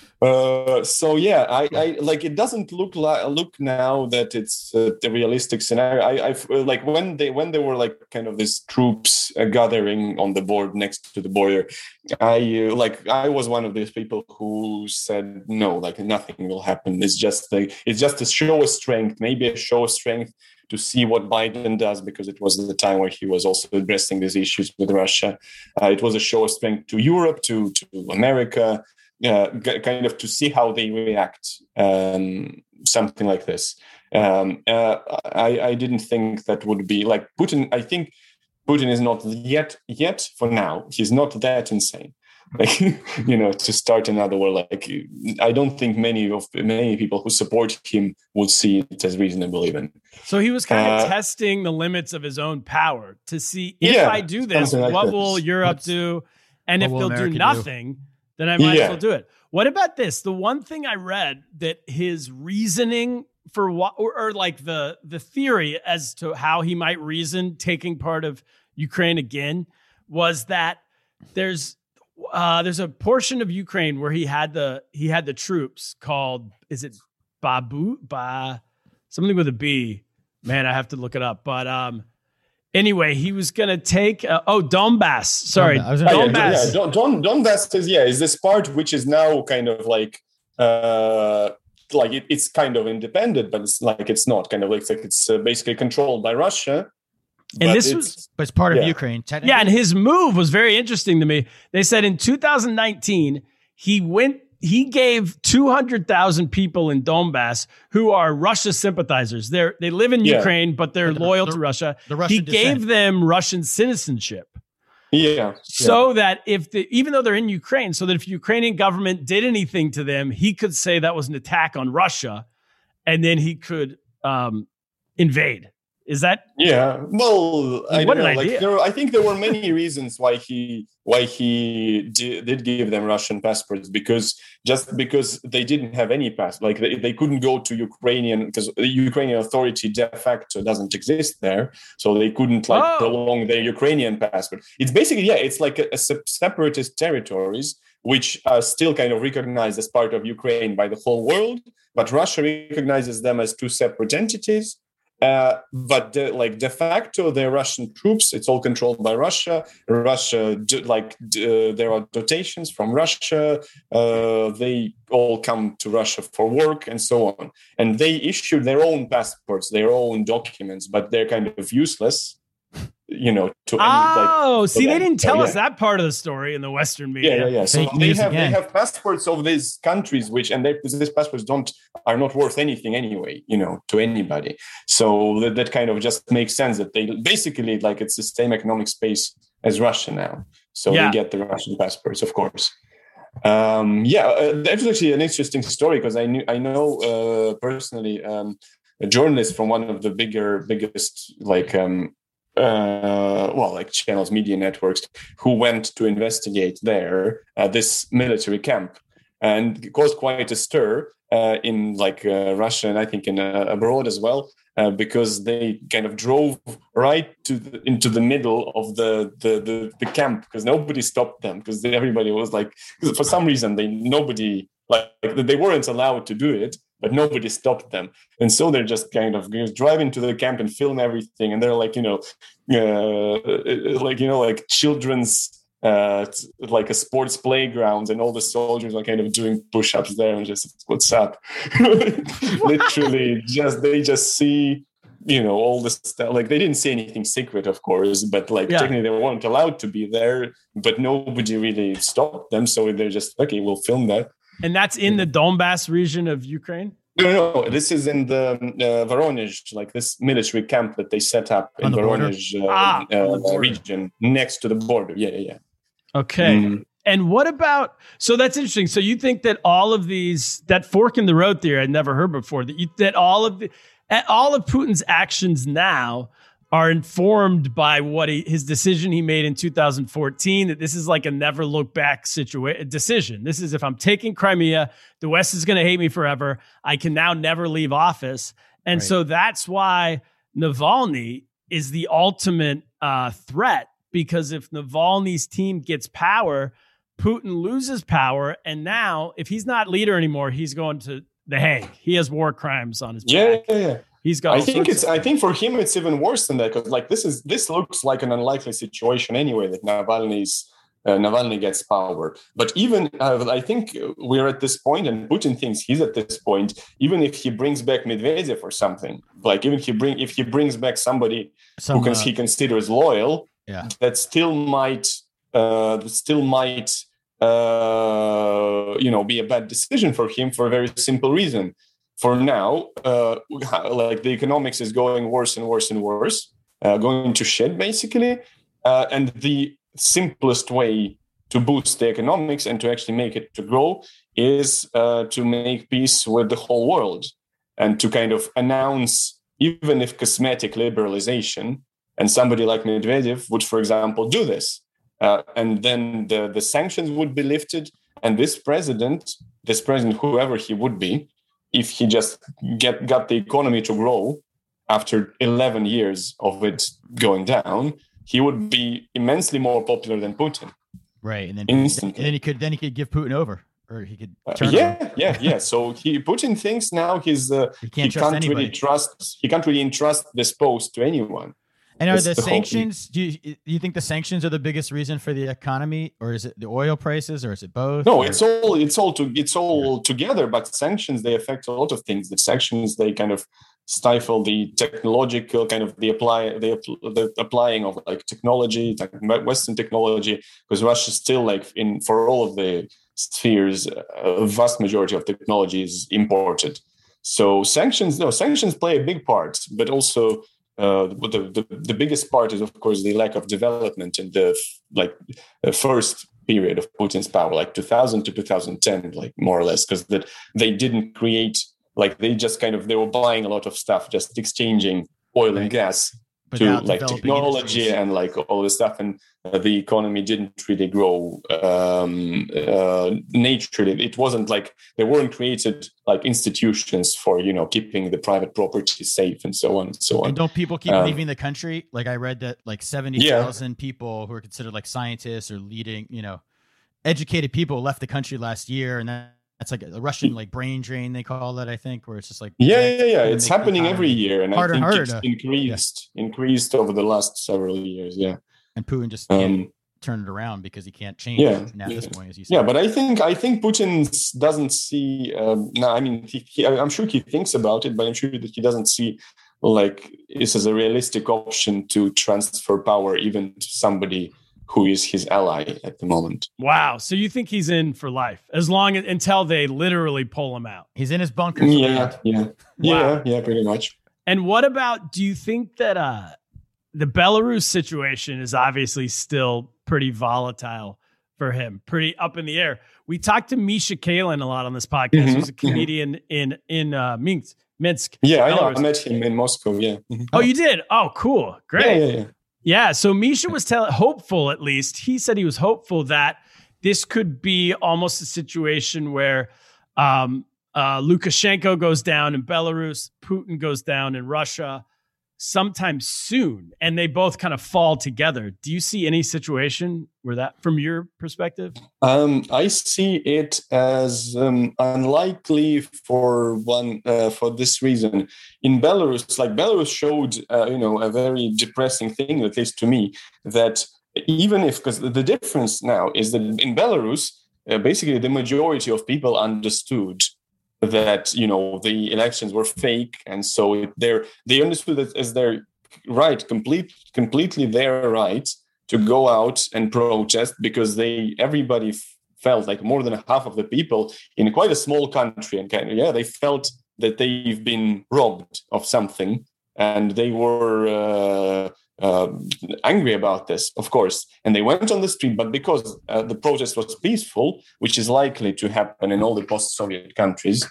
Uh, so yeah, I, I like it doesn't look like look now that it's uh, the realistic scenario. I, I feel like when they when there were like kind of these troops uh, gathering on the board next to the border, I uh, like I was one of these people who said no, like nothing will happen. It's just like it's just a show of strength, maybe a show of strength to see what Biden does, because it was the time where he was also addressing these issues with Russia. Uh, it was a show of strength to Europe, to to America. Uh, g- kind of to see how they react, um, something like this. Um, uh, I, I didn't think that would be like Putin. I think Putin is not yet, yet for now, he's not that insane. Like, you know, to start another war, like I don't think many of many people who support him would see it as reasonable even. So he was kind of Uh, testing the limits of his own power to see if Yeah, I do this, something like what this. will Europe What's- do? And what if will they'll America do do? nothing, then I might Yeah. as well do it. What about this? The one thing I read that his reasoning for what, or, or like the the theory as to how he might reason taking part of Ukraine again, was that there's uh, there's a portion of Ukraine where he had the he had the troops called, is it Babu ba something with a B? Man, I have to look it up. But um, anyway, he was gonna take uh, oh Donbass. Sorry, Donbass. I was gonna Oh, say- yeah, Donbass. yeah, Don, Don, Donbass is yeah is this part which is now kind of like uh like it, it's kind of independent, but it's like it's not kind of like it's like it's uh, basically controlled by Russia. And but this it's- was- but it's part of Yeah. Ukraine. Technically. Yeah, and his move was very interesting to me. They said in two thousand nineteen, he went, he gave two hundred thousand people in Donbass who are Russia sympathizers. They're, they live in Yeah. Ukraine, but they're But the- loyal the- to Russia. the Russian he gave descent. them Russian citizenship. yeah So that if the, even though they're in Ukraine, so that if the Ukrainian government did anything to them, he could say that was an attack on Russia, and then he could um, invade. Is that Yeah, well, I What don't an know. Like, idea. there, I think there were many reasons why he why he di- did give them Russian passports, because just because they didn't have any pass, like they, they couldn't go to Ukrainian, because the Ukrainian authority de facto doesn't exist there, so they couldn't like Oh. prolong their Ukrainian passport. It's basically yeah, it's like a, a sep- separatist territories which are still kind of recognized as part of Ukraine by the whole world, but Russia recognizes them as two separate entities. Uh, but de, like de facto, they're Russian troops. It's all controlled by Russia. Russia, d- like d- uh, there are dotations from Russia. Uh, they all come to Russia for work and so on. And they issue their own passports, their own documents, but they're kind of useless. You know, to any, oh, like, see, they them. didn't tell So, us yeah. that part of the story in the Western media. Yeah, yeah, yeah. So Fake they news have again. they have passports of these countries, which and they, these passports don't are not worth anything anyway, you know, to anybody. So that, that kind of just makes sense that they basically like it's the same economic space as Russia now. So Yeah. they get the Russian passports, of course. Um, yeah, uh, that's actually an interesting story because I knew I know uh, personally um, a journalist from one of the bigger, biggest like. Um, uh, well, like channels, media networks, who went to investigate there uh, this military camp, and it caused quite a stir uh, in like uh, Russia and I think in uh, abroad as well, uh, because they kind of drove right to the, into the middle of the the the, the camp because nobody stopped them because everybody was like for some reason they nobody like they weren't allowed to do it. But nobody stopped them. And so they're just kind of you know, drive into the camp and film everything. And they're like, you know, uh, like, you know, like children's, uh, like a sports playgrounds and all the soldiers are kind of doing push-ups there and just, what's up? Literally just, they just see you know, all this stuff. Like they didn't say anything secret, of course, but like Yeah. technically they weren't allowed to be there, but nobody really stopped them. So they're just, okay, we'll film that. And that's in the Donbass region of Ukraine? No, no, no. This is in the uh, Voronezh, like this military camp that they set up in On the border? Voronezh uh, Ah, on the uh, border. region next to the border. Yeah, yeah, yeah. Okay. Mm. And what about, so that's interesting. So you think that all of these, that fork in the road theory I'd never heard before, that you, that all of the, all of Putin's actions now are informed by what he, his decision he made in two thousand fourteen, that this is like a never look back situation decision. This is, if I'm taking Crimea, the West is going to hate me forever. I can now never leave office. And Right. so that's why Navalny is the ultimate uh, threat, because if Navalny's team gets power, Putin loses power. And now if he's not leader anymore, he's going to The Hague. He has war crimes on his Yeah, back. yeah, yeah. He's got. I all think sorts it's. of- I think for him it's even worse than that, because like this is this looks like an unlikely situation anyway that Navalny's uh, Navalny gets power. But even uh, I think we're at this point, and Putin thinks he's at this point. Even if he brings back Medvedev or something, like even if he bring if he brings back somebody Some, who can, uh, he considers loyal, Yeah. that still might uh, still might uh, you know be a bad decision for him for a very simple reason. For now, uh, like the economics is going worse and worse and worse, uh, going to shit basically. Uh, and the simplest way to boost the economics and to actually make it to grow is uh, to make peace with the whole world and to kind of announce, even if cosmetic liberalization. And somebody like Medvedev would, for example, do this. Uh, and then the, the sanctions would be lifted. And this president, this president, whoever he would be, if he just get got the economy to grow after eleven years of it going down, he would be immensely more popular than Putin. Right. And then, Instantly. and then he could then he could give Putin over, or he could Uh, turn him. yeah, yeah, yeah. So he Putin thinks now he's uh, He can't he trust can't anybody. really trust he can't really entrust this post to anyone. And are That's the the whole- sanctions? Do you, do you think the sanctions are the biggest reason for the economy, or is it the oil prices, or is it both? No, or- it's all it's all to it's all together. But sanctions, they affect a lot of things. The sanctions, they kind of stifle the technological kind of the apply the, the applying of like technology, like Western technology, because Russia still like in for all of the spheres, a vast majority of technology is imported. So sanctions, no, sanctions play a big part, but also. Uh, the, the the biggest part is, of course, the lack of development in the like the first period of Putin's power, like two thousand to two thousand ten, like more or less, because that they didn't create like they just kind of they were buying a lot of stuff, just exchanging oil and gas to Without like developing technology industries. and like all this stuff, and uh, the economy didn't really grow um, uh, naturally. It wasn't like there weren't created like institutions for you know keeping the private property safe and so on and so on. And don't people keep Um, leaving the country? Like I read that like seventy thousand people who are considered like scientists or leading, you know, educated people left the country last year, and that, that's like a Russian like brain drain they call that, I think, where it's just like Yeah, yeah, yeah. gonna It's make the happening every economy year, and harder I and think harder it's to- increased, increased over the last several years. Yeah, and Putin just can't um, turn it around because he can't change Yeah, it at this yeah. point, as you said. yeah. But I think I think Putin doesn't see. Um, no, I mean, he, he, I'm sure he thinks about it, but I'm sure that he doesn't see like this as a realistic option to transfer power even to somebody who is his ally at the moment. Wow. So you think he's in for life as long as until they literally pull him out? He's in his bunker. till the Yeah, end. yeah, yeah, yeah. Pretty much. And what about, do you think that uh, the Belarus situation is obviously still pretty volatile for him, pretty up in the air? We talked to Misha Kalin a lot on this podcast. Mhm, Who's a comedian in in uh, Minsk. Minsk. Yeah, I know. Belarus. I met him in Moscow. Yeah. Mhm. Oh, you did? Oh, cool. Great. Yeah, yeah, yeah. Yeah, so Misha was telling, hopeful at least. He said he was hopeful that this could be almost a situation where um, uh, Lukashenko goes down in Belarus, Putin goes down in Russia sometime soon, and they both kind of fall together. Do you see any situation where that, from your perspective? Um, I see it as um, unlikely for one uh, for this reason. In Belarus, like Belarus showed, uh, you know, a very depressing thing, at least to me, that even if, because the difference now is that in Belarus, uh, basically the majority of people understood that, you know, the elections were fake, and so it, they're they understood it as their right, complete, completely their right to go out and protest, because they everybody felt like more than half of the people in quite a small country, and kind of yeah, they felt that they've been robbed of something, and they were uh, uh, angry about this, of course, and they went on the street. But because uh, the protest was peaceful, which is likely to happen in all the post-Soviet countries,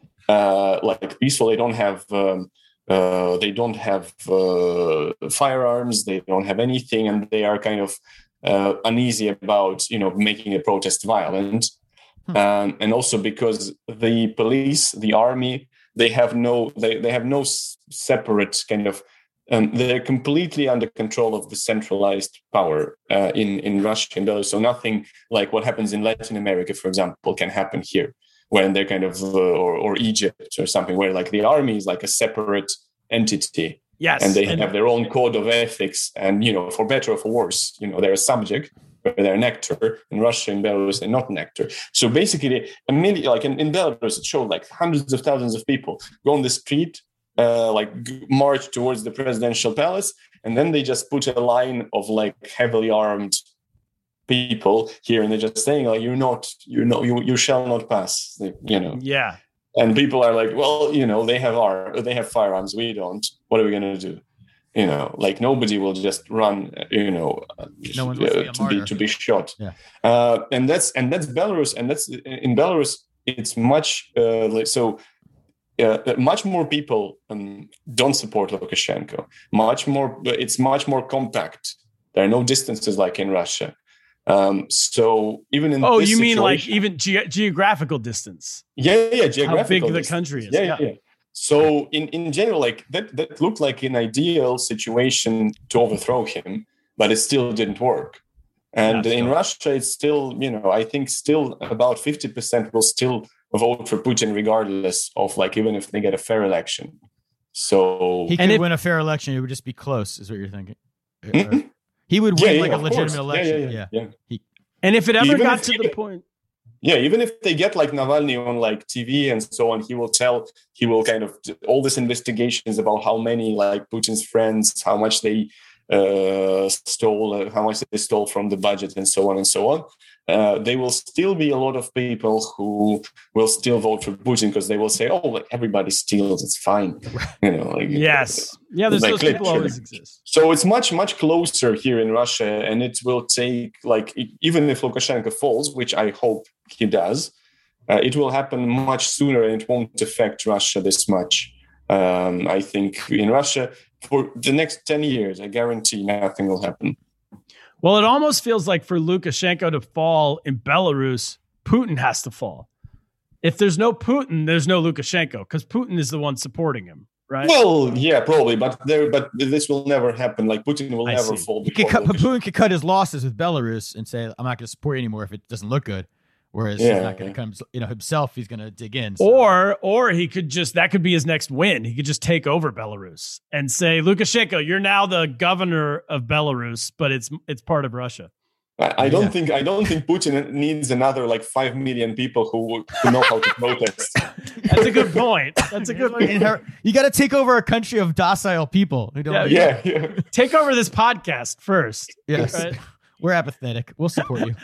uh, like peaceful, they don't have um, uh, they don't have uh, firearms, they don't have anything, and they are kind of uh, uneasy about, you know, making a protest violent. Hmm. Um, and also because the police, the army, they have no they, they have no s- separate kind of um, they're completely under control of the centralized power uh, in in Russia and Belarus. So nothing like what happens in Latin America, for example, can happen here, when they're kind of uh, or, or Egypt or something, where like the army is like a separate entity. Yes, and they and- have their own code of ethics, and, you know, for better or for worse, you know, they're a subject, but they're an actor. In Russia and Belarus, they're not an actor. So basically, a million, like in, in Belarus, it showed like hundreds of thousands of people go on the street, uh, like g- march towards the presidential palace, and then they just put a line of like heavily armed people here, and they're just saying, like, you're not, you're not, you, you shall not pass, like, you know. Yeah. And people are like, well, you know, they have our, they have firearms, we don't. What are we going to do? You know, like nobody will just run, you know, No one's uh, gonna be a to be martyr. to be shot. Yeah. Uh, and that's and that's Belarus, and that's in Belarus. It's much uh, like so. Uh, much more people um, don't support Lukashenko. Much more, it's much more compact. There are no distances like in Russia. Um, so even in oh, this you mean like situation- even ge- geographical distance? yeah, yeah, geographical. How big the distance. country is? Yeah, Yeah. yeah. yeah. So in, in general, like that, that looked like an ideal situation to overthrow him, but it still didn't work. And Yeah, in still. Russia, it's still, you know, I think still about fifty percent will still vote for Putin, regardless of like, even if they get a fair election. So He And could if- win a fair election. It would just be close, is what you're thinking. Mhm. Or- He would yeah, win yeah, like a of legitimate course. election. Yeah, yeah, yeah. yeah. And if it ever Even got if- to the point, Yeah, even if they get like Navalny on like T V and so on, he will tell, he will kind of all these investigations about how many like Putin's friends, how much they uh, stole, uh, how much they stole from the budget, and so on and so on. Uh, there will still be a lot of people who will still vote for Putin because they will say, "Oh, like everybody steals, it's fine," you know. Like, yes, yeah, there's like those people literally. always exist. So it's much, much closer here in Russia, and it will take, like, e- even if Lukashenko falls, which I hope he does, uh, it will happen much sooner, and it won't affect Russia this much. Um, I think in Russia, for the next ten years, I guarantee nothing will happen. Well, it almost feels like for Lukashenko to fall in Belarus, Putin has to fall. If there's no Putin, there's no Lukashenko, because Putin is the one supporting him, right? Well, yeah, probably, but there, but this will never happen. Like Putin will I never see. fall. He could before cut, Lukashenko. Putin could cut his losses with Belarus and say, "I'm not going to support you anymore if it doesn't look good." Whereas Yeah, he's not going to yeah. come, you know, himself. He's going to dig in. so- Or, or he could just, that could be his next win. He could just take over Belarus and say, Lukashenko, you're now the governor of Belarus, but it's it's part of Russia. I, I don't Yeah. think I don't think Putin needs another like five million people who, who know how to protest. That's a good point. That's a good point. Inher- you got to take over a country of docile people who don't. Yeah, Yeah, yeah. Take over this podcast first. Yes. Right? We're apathetic. We'll support you.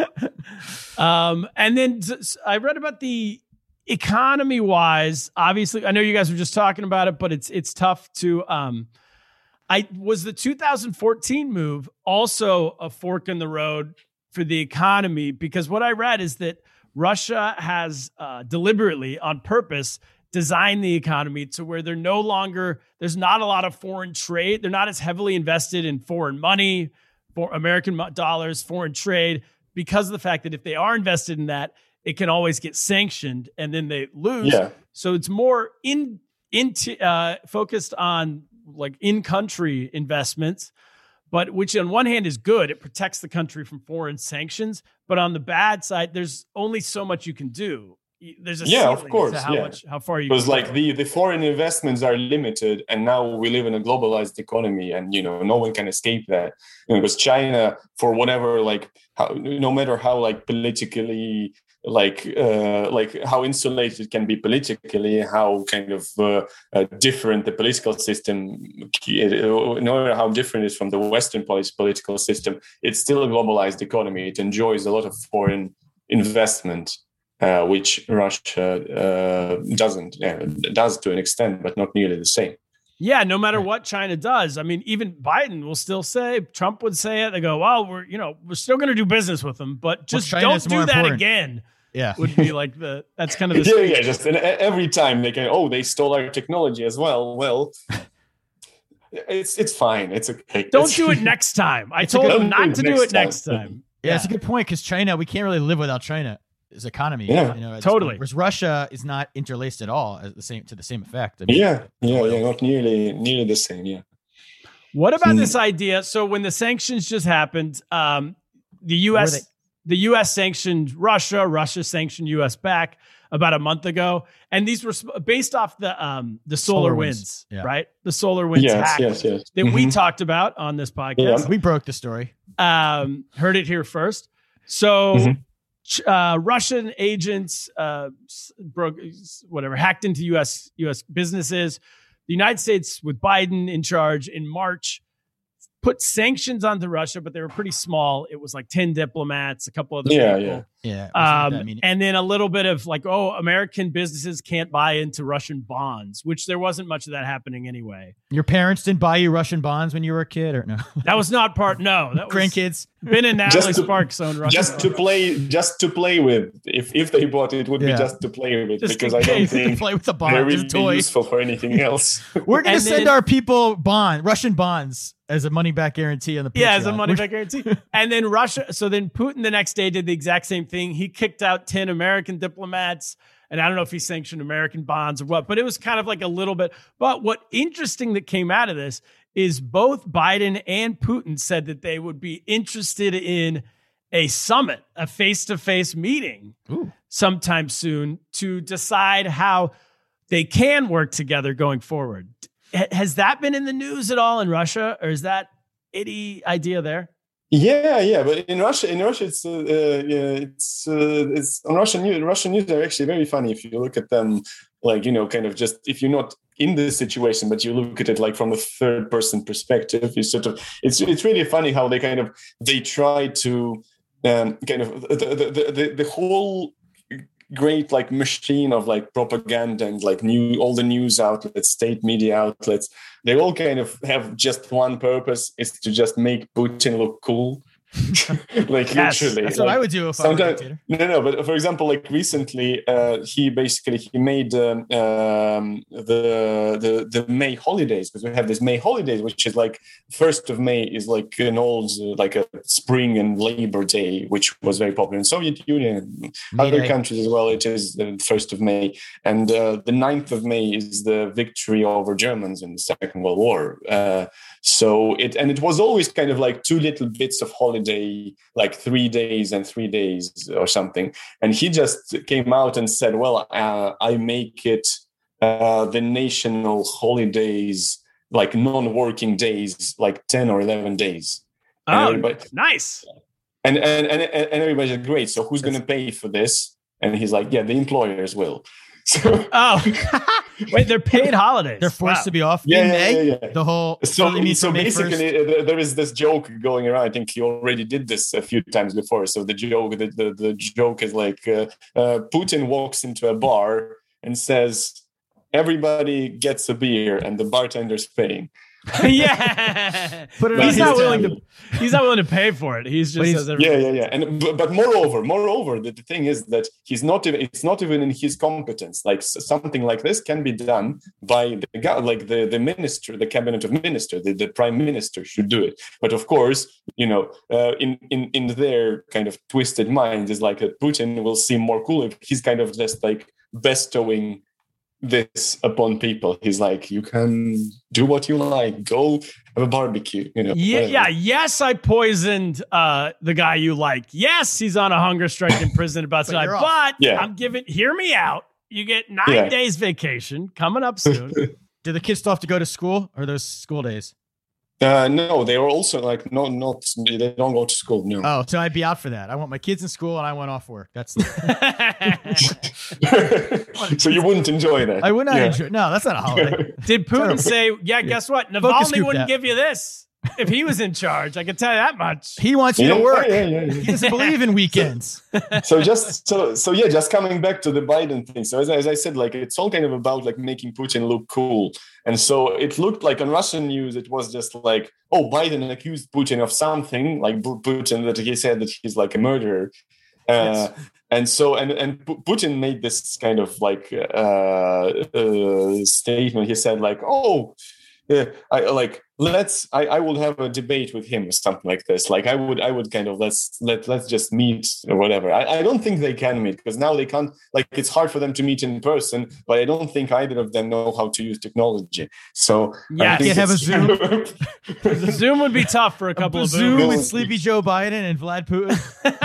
Um, and then s- s- I read about the economy wise. Obviously, I know you guys were just talking about it, but it's it's tough to. Um, I was the two thousand fourteen move also a fork in the road for the economy, because what I read is that Russia has uh, deliberately, on purpose, designed the economy to where they're no longer, there's not a lot of foreign trade. They're not as heavily invested in foreign money, for American mo- dollars, foreign trade, because of the fact that if they are invested in that, it can always get sanctioned and then they lose. Yeah. So it's more in into uh, focused on like in-country investments, but which on one hand is good. It protects the country from foreign sanctions. But on the bad side, there's only so much you can do. There's a Yeah, of ceiling course, to how yeah. much, how far you Because can like go. the, the foreign investments are limited, and now we live in a globalized economy, and you know no one can escape that. You know, because China, for whatever, like how, no matter how like politically like uh, like how insulated it can be politically, how kind of uh, uh, different the political system, in order how different it is from the Western political system. It's still a globalized economy. It enjoys a lot of foreign investment, uh, which Russia uh, doesn't, uh, does to an extent, but not nearly the same. Yeah, no matter what China does. I mean, even Biden will still say, Trump would say it. They go, well, we're, you know, we're still going to do business with them, but just well, don't do that important. again. Yeah. Would be like the, that's kind of the yeah, speech. yeah, just and every time they can, oh, they stole our technology as well. Well, it's it's fine. It's okay. Don't it's, do it next time. I told them not to do it next time. time. Yeah, yeah, it's a good point because China, we can't really live without China. His economy, yeah, you know, totally. Whereas Russia is not interlaced at all, at the same to the same effect. I mean, yeah, yeah, yeah, not nearly nearly the same. Yeah. What about mm. this idea? So when the sanctions just happened, um, the U S the U S sanctioned Russia, Russia sanctioned U S back about a month ago, and these were based off the um, the solar, solar winds, winds yeah. right? The solar winds yes, hack yes, yes. that mm-hmm. we talked about on this podcast. Yeah. We broke the story. Um, heard it here first. So. Mm-hmm. Uh, Russian agents uh, broke, whatever, hacked into U S U S businesses. The United States, with Biden in charge in March, put sanctions onto Russia, but they were pretty small. It was like ten diplomats, a couple other yeah, people. Yeah, yeah. Um, and then a little bit of like, oh, American businesses can't buy into Russian bonds, which there wasn't much of that happening anyway. Your parents didn't buy you Russian bonds when you were a kid, or no? That was not part. No, that was grandkids. Ben and Natalie to, Sparks owned Russian just bonds. to play, just to play with. If if they bought it, it would yeah. be just to play with, just because I don't think play with the bonds, they're really toy. useful for anything else. We're going to send then, our people bond Russian bonds as a money back guarantee on the Patreon. Yeah, as a money back guarantee. And then Russia. So then Putin the next day did the exact same thing. He kicked out ten American diplomats. And I don't know if he sanctioned American bonds or what, but it was kind of like a little bit. But what interesting that came out of this is both Biden and Putin said that they would be interested in a summit, a face-to-face meeting Ooh. sometime soon to decide how they can work together going forward. Has that been in the news at all in Russia, or is that any idea there? Yeah, yeah, but in Russia, in Russia, it's uh, uh, yeah, it's uh, it's on Russian news. Russian news are actually very funny if you look at them, like, you know, kind of just if you're not in this situation, but you look at it like from a third person perspective. You sort of it's it's really funny how they kind of they try to um, kind of the the, the the whole great like machine of like propaganda and like new all the news outlets, state media outlets, they all kind of have just one purpose, is to just make Putin look cool. Like yes, literally that's like, what I would do if I were a dictator. No, no, but for example, like recently, uh, he basically he made um, um, the the the May holidays, because we have this May holidays, which is like first of May is like an old uh, like a spring and Labor Day, which was very popular in Soviet Union and other Day. countries as well. It is the first of May, and uh, the ninth of May is the victory over Germans in the Second World War. Uh, so it and it was always kind of like two little bits of holiday, like three days and three days or something. And he just came out and said, well, uh, I make it uh, the national holidays, like non-working days, like ten or eleven days. Oh, nice. And, and, and, and everybody's like, great. So who's going to pay for this? And he's like, yeah, the employers will. So, oh, wait, they're paid holidays. They're forced wow. to be off yeah, in yeah, May? Yeah, yeah. The whole... So, so, so basically, uh, there is this joke going around. I think he already did this a few times before. So the joke, the, the, the joke is like, uh, uh, Putin walks into a bar and says, everybody gets a beer and the bartender's paying. yeah, Put it he's on not his willing tab. to. He's not willing to pay for it. He's just he's, says yeah, yeah, yeah. And but, but moreover, moreover, the, the thing is that he's not even. It's not even in his competence. Like something like this can be done by the guy, like the the minister, the cabinet of minister, the, the prime minister should do it. But of course, you know, uh, in in in their kind of twisted mind is like that Putin will seem more cool if he's kind of just like bestowing this upon people. He's like, you can do what you like, go have a barbecue, you know. Yeah, whatever. yeah. Yes, I poisoned uh, the guy you like. Yes, he's on a hunger strike in prison about to die. But yeah. I'm giving. Hear me out. You get nine Yeah. days vacation coming up soon. Do the kids still have to go to school, or are those school days? Uh, no, they are also like no, not they don't go to school. No. Oh, so I'd be out for that. I want my kids in school, and I went off work. That's the- so you wouldn't enjoy that. I would not Yeah. enjoy. No, that's not a holiday. Did Putin say, yeah, guess what? Focus Navalny group wouldn't that. give you this if he was in charge. I can tell you that much. He wants you Yeah, to work. yeah, yeah, yeah. He doesn't believe in weekends. So just so so yeah, just coming back to the Biden thing. So as, as I said, like it's all kind of about like making Putin look cool. And so it looked like on Russian news, it was just like, oh, Biden accused Putin of something, like Putin that he said that he's like a murderer. Uh, Yes. And so, and and Pu- Putin made this kind of like uh, uh, statement. He said like, oh, yeah, I like let's I, I will have a debate with him or something like this. Like I would I would kind of let's let let's just meet or whatever. I, I don't think they can meet because now they can't, like it's hard for them to meet in person, but I don't think either of them know how to use technology. So Yeah, I think can't have a it's- Zoom? The Zoom would be tough for a couple of Zoom boomers. with Sleepy Joe Biden and Vlad Putin.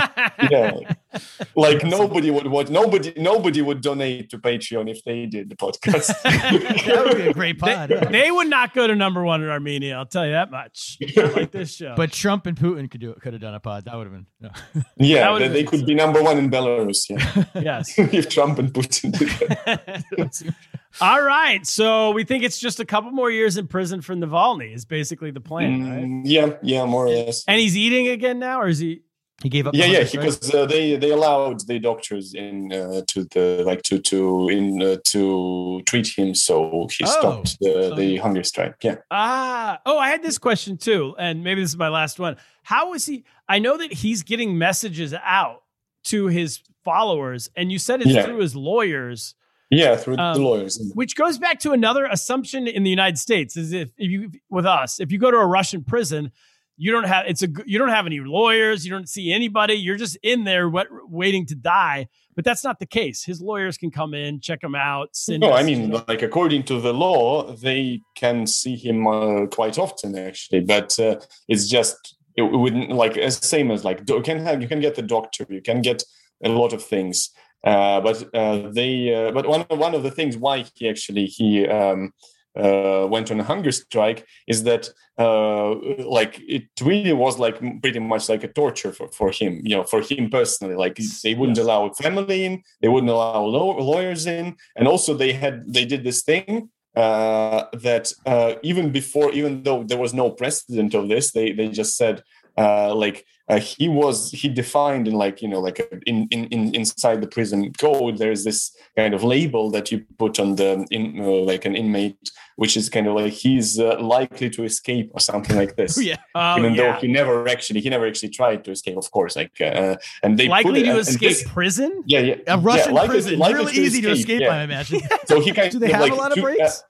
yeah. Like nobody would watch nobody nobody would donate to Patreon if they did the podcast. That would be a great pod. They, they would not go to number one in Armenia. I'll tell you that much. Not like this show. But Trump and Putin could do it. Could have done a pod. That would have been. No. That Yeah, would've they, they been could so- be number one in Belarus. Yeah, yes. if Trump and Putin did that. All right. So we think it's just a couple more years in prison for Navalny is basically the plan, right? Mm, yeah, yeah, more or less. And he's eating again now, or is he? He gave up. Yeah, the yeah, hunger strike? because uh, they they allowed the doctors in uh, to the like to to in uh, to treat him, so he Oh, stopped the, so- the hunger strike. Yeah. Ah, oh, I had this question too, and maybe this is my last one. How is he? I know that he's getting messages out to his followers, and you said it's Yeah. through his lawyers, Yeah, through Um, the lawyers. which goes back to another assumption in the United States: is if, if you with us, if you go to a Russian prison, you don't have it's a you don't have any lawyers, you don't see anybody, you're just in there wet, waiting to die. But that's not the case. His lawyers can come in, check him out. Send No, I messages mean, out. like according to the law, they can see him uh, quite often, actually. But uh, it's just it wouldn't like as same as like do- you can have you can get the doctor, you can get a lot of things. Uh, but uh, they uh, but one of one of the things why he actually he um, uh, went on a hunger strike is that uh, like it really was like pretty much like a torture for, for him, you know, for him personally. Like they wouldn't Yes. allow family in, they wouldn't allow law- lawyers in, and also they had they did this thing uh, that uh, even before, even though there was no precedent of this, they they just said uh, like. Uh, he was he defined in like you know like in, in in inside the prison code there's this kind of label that you put on the in uh, like an inmate, which is kind of like he's uh, likely to escape or something like this. yeah. Oh, Even yeah. though he never actually he never actually tried to escape, of course. Like uh, and they Likely put it, to and escape this- prison? yeah, yeah, A Russian yeah, likely- prison, likely really easy to escape, yeah. I imagine. So he kind Do they of have like a lot of took- breaks?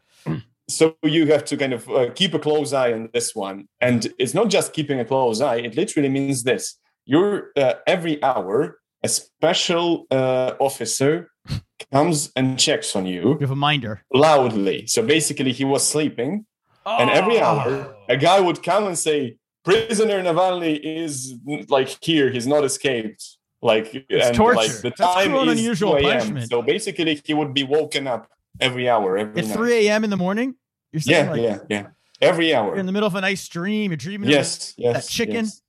So you have to kind of uh, keep a close eye on this one, and it's not just keeping a close eye. It literally means this: you're uh, every hour a special uh, officer comes and checks on you You have a minder. loudly. So basically, he was sleeping, and every Oh. hour a guy would come and say, "Prisoner Navalny is like here; he's not escaped." Like and torture. like the That's time cruel and is unusual two a.m. punishment. So basically, he would be woken up every hour, every At night. three a.m. in the morning? You're saying Yeah, like yeah, yeah. Every hour. you're in the middle of a nice stream, you're dreaming Yes, of yes. that chicken. yes.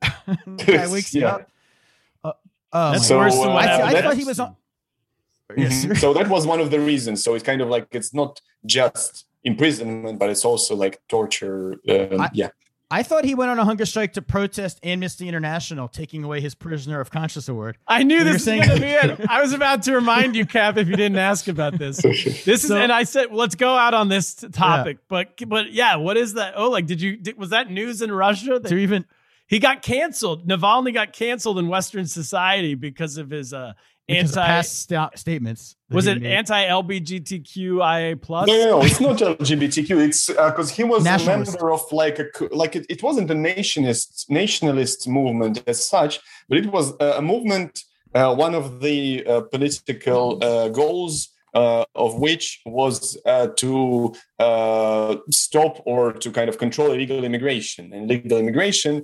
the guy wakes you Yeah. up. Uh, oh That's my worse God. than what I, happened. I thought That's- he was on. Mhm. Yes, sir. So that was one of the reasons. So it's kind of like it's not just imprisonment, but it's also like torture. Um, I- yeah. I thought he went on a hunger strike to protest Amnesty International taking away his Prisoner of Conscience award. I knew You were this was saying- going to be it. I was about to remind you, Cap, if you didn't ask about this. This is, So- and I said, well, let's go out on this t- topic. But, but yeah, what is that? Oh, like, did you? Did, was that news in Russia? That To even he got canceled. Navalny got canceled in Western society because of his uh, because of anti. past sta- statements. that Was he it made. anti L G B T Q I A plus? No, no, no. It's not L G B T Q. It's because he was Nationalist. a member of like a co- like it, it wasn't a nationalist nationalist movement as such, but it was a, a movement. Uh, one of the uh, political uh, goals uh, of which was uh, to uh, stop or to kind of control illegal immigration and illegal immigration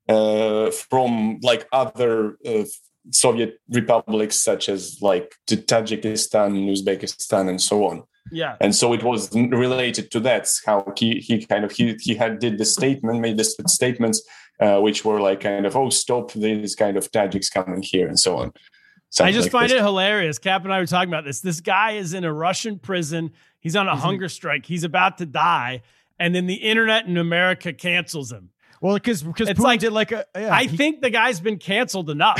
uh, from like other uh, Soviet republics such as like Tajikistan, Uzbekistan, and so on. Yeah. And so it was related to that, how he, he kind of, he, he had did this statement, made this statements, uh, which were like kind of, oh, stop these kind of Tajiks coming here and so on. Something I just like find this. it hilarious. Cap and I were talking about this. This guy is in a Russian prison. He's on a mm-hmm. hunger strike. He's about to die. And then the internet in America cancels him. Well, because because it's Putin like, did like a. Yeah, I he, think the guy's been canceled enough.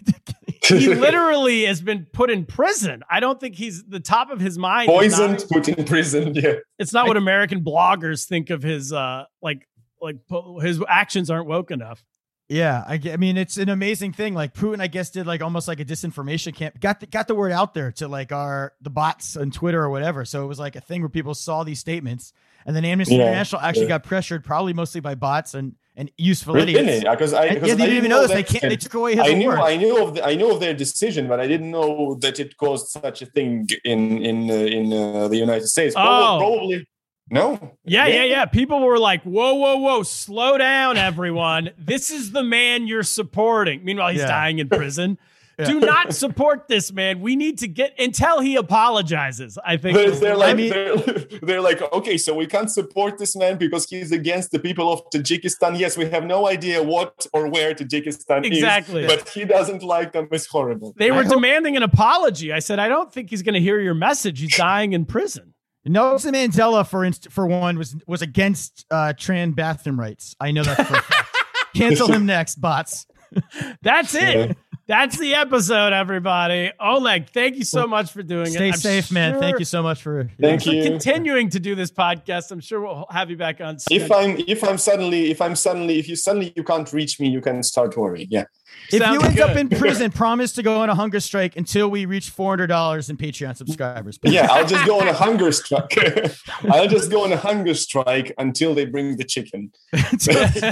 He literally has been put in prison. I don't think he's the top of his mind. Poisoned, put in prison. Yeah, it's not what American bloggers think of his uh like like his actions aren't woke enough. Yeah, I, I mean, it's an amazing thing. Like Putin, I guess, did like almost like a disinformation camp, got the, got the word out there to like our the bots on Twitter or whatever. So it was like a thing where people saw these statements, and then Amnesty yeah, International actually yeah. got pressured, probably mostly by bots and and useful idiots. Really? Because I and, yeah, they didn't even know this. They can't. They took away his I knew, award. I knew of the, I knew of their decision, but I didn't know that it caused such a thing in in uh, in uh, the United States. Oh. Probably. No. Yeah, yeah, yeah. People were like, whoa, whoa, whoa, slow down, everyone. This is the man you're supporting. Meanwhile, he's yeah. dying in prison. Yeah. Do not support this man. We need to get until he apologizes. I think they're, they're like, I mean, they're, they're like, okay, so we can't support this man because he's against the people of Tajikistan. Yes, we have no idea what or where Tajikistan exactly. is, but he doesn't like them. It's horrible. They were I demanding hope- an apology. I said, I don't think he's going to hear your message. He's dying in prison. Nelson Mandela, for inst- for one, was was against uh, trans bathroom rights. I know that for a fact. Cancel him next, bots. That's it. Yeah. That's the episode, everybody. Oleg, thank you so much for doing Stay it. Stay safe, sure man. Thank you so much for thank for you continuing to do this podcast. I'm sure we'll have you back on soon. If I'm if I'm suddenly if I'm suddenly if you suddenly you can't reach me, you can start worrying. Yeah. If Sounds you end good. up in prison, promise to go on a hunger strike until we reach four hundred dollars in Patreon subscribers. Yeah, I'll just go on a hunger strike. I'll just go on a hunger strike until they bring the chicken. That's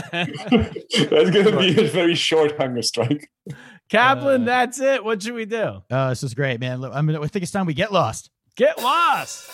going to be a very short hunger strike. Kaplan, uh, that's it. What should we do? Uh, this is great, man. I, mean, I think it's time we get lost. Get lost.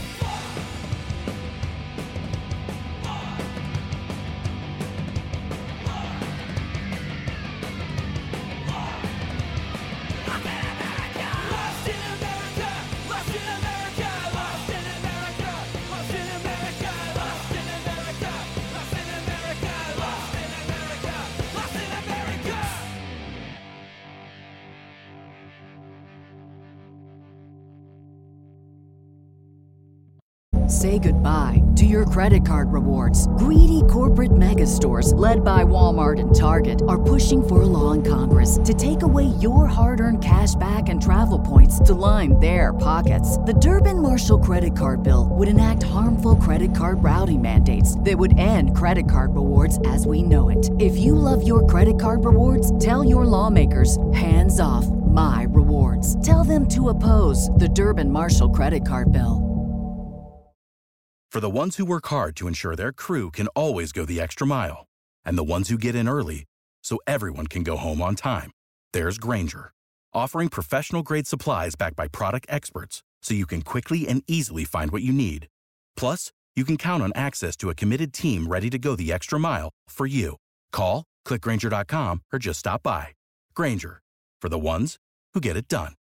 Say goodbye to your credit card rewards. Greedy corporate mega stores, led by Walmart and Target, are pushing for a law in Congress to take away your hard-earned cash back and travel points to line their pockets. The Durbin-Marshall credit card bill would enact harmful credit card routing mandates that would end credit card rewards as we know it. If you love your credit card rewards, tell your lawmakers, hands off my rewards. Tell them to oppose the Durbin-Marshall credit card bill. For the ones who work hard to ensure their crew can always go the extra mile, and the ones who get in early so everyone can go home on time, there's Grainger, offering professional-grade supplies backed by product experts so you can quickly and easily find what you need. Plus, you can count on access to a committed team ready to go the extra mile for you. Call, click Grainger dot com, or just stop by. Grainger, for the ones who get it done.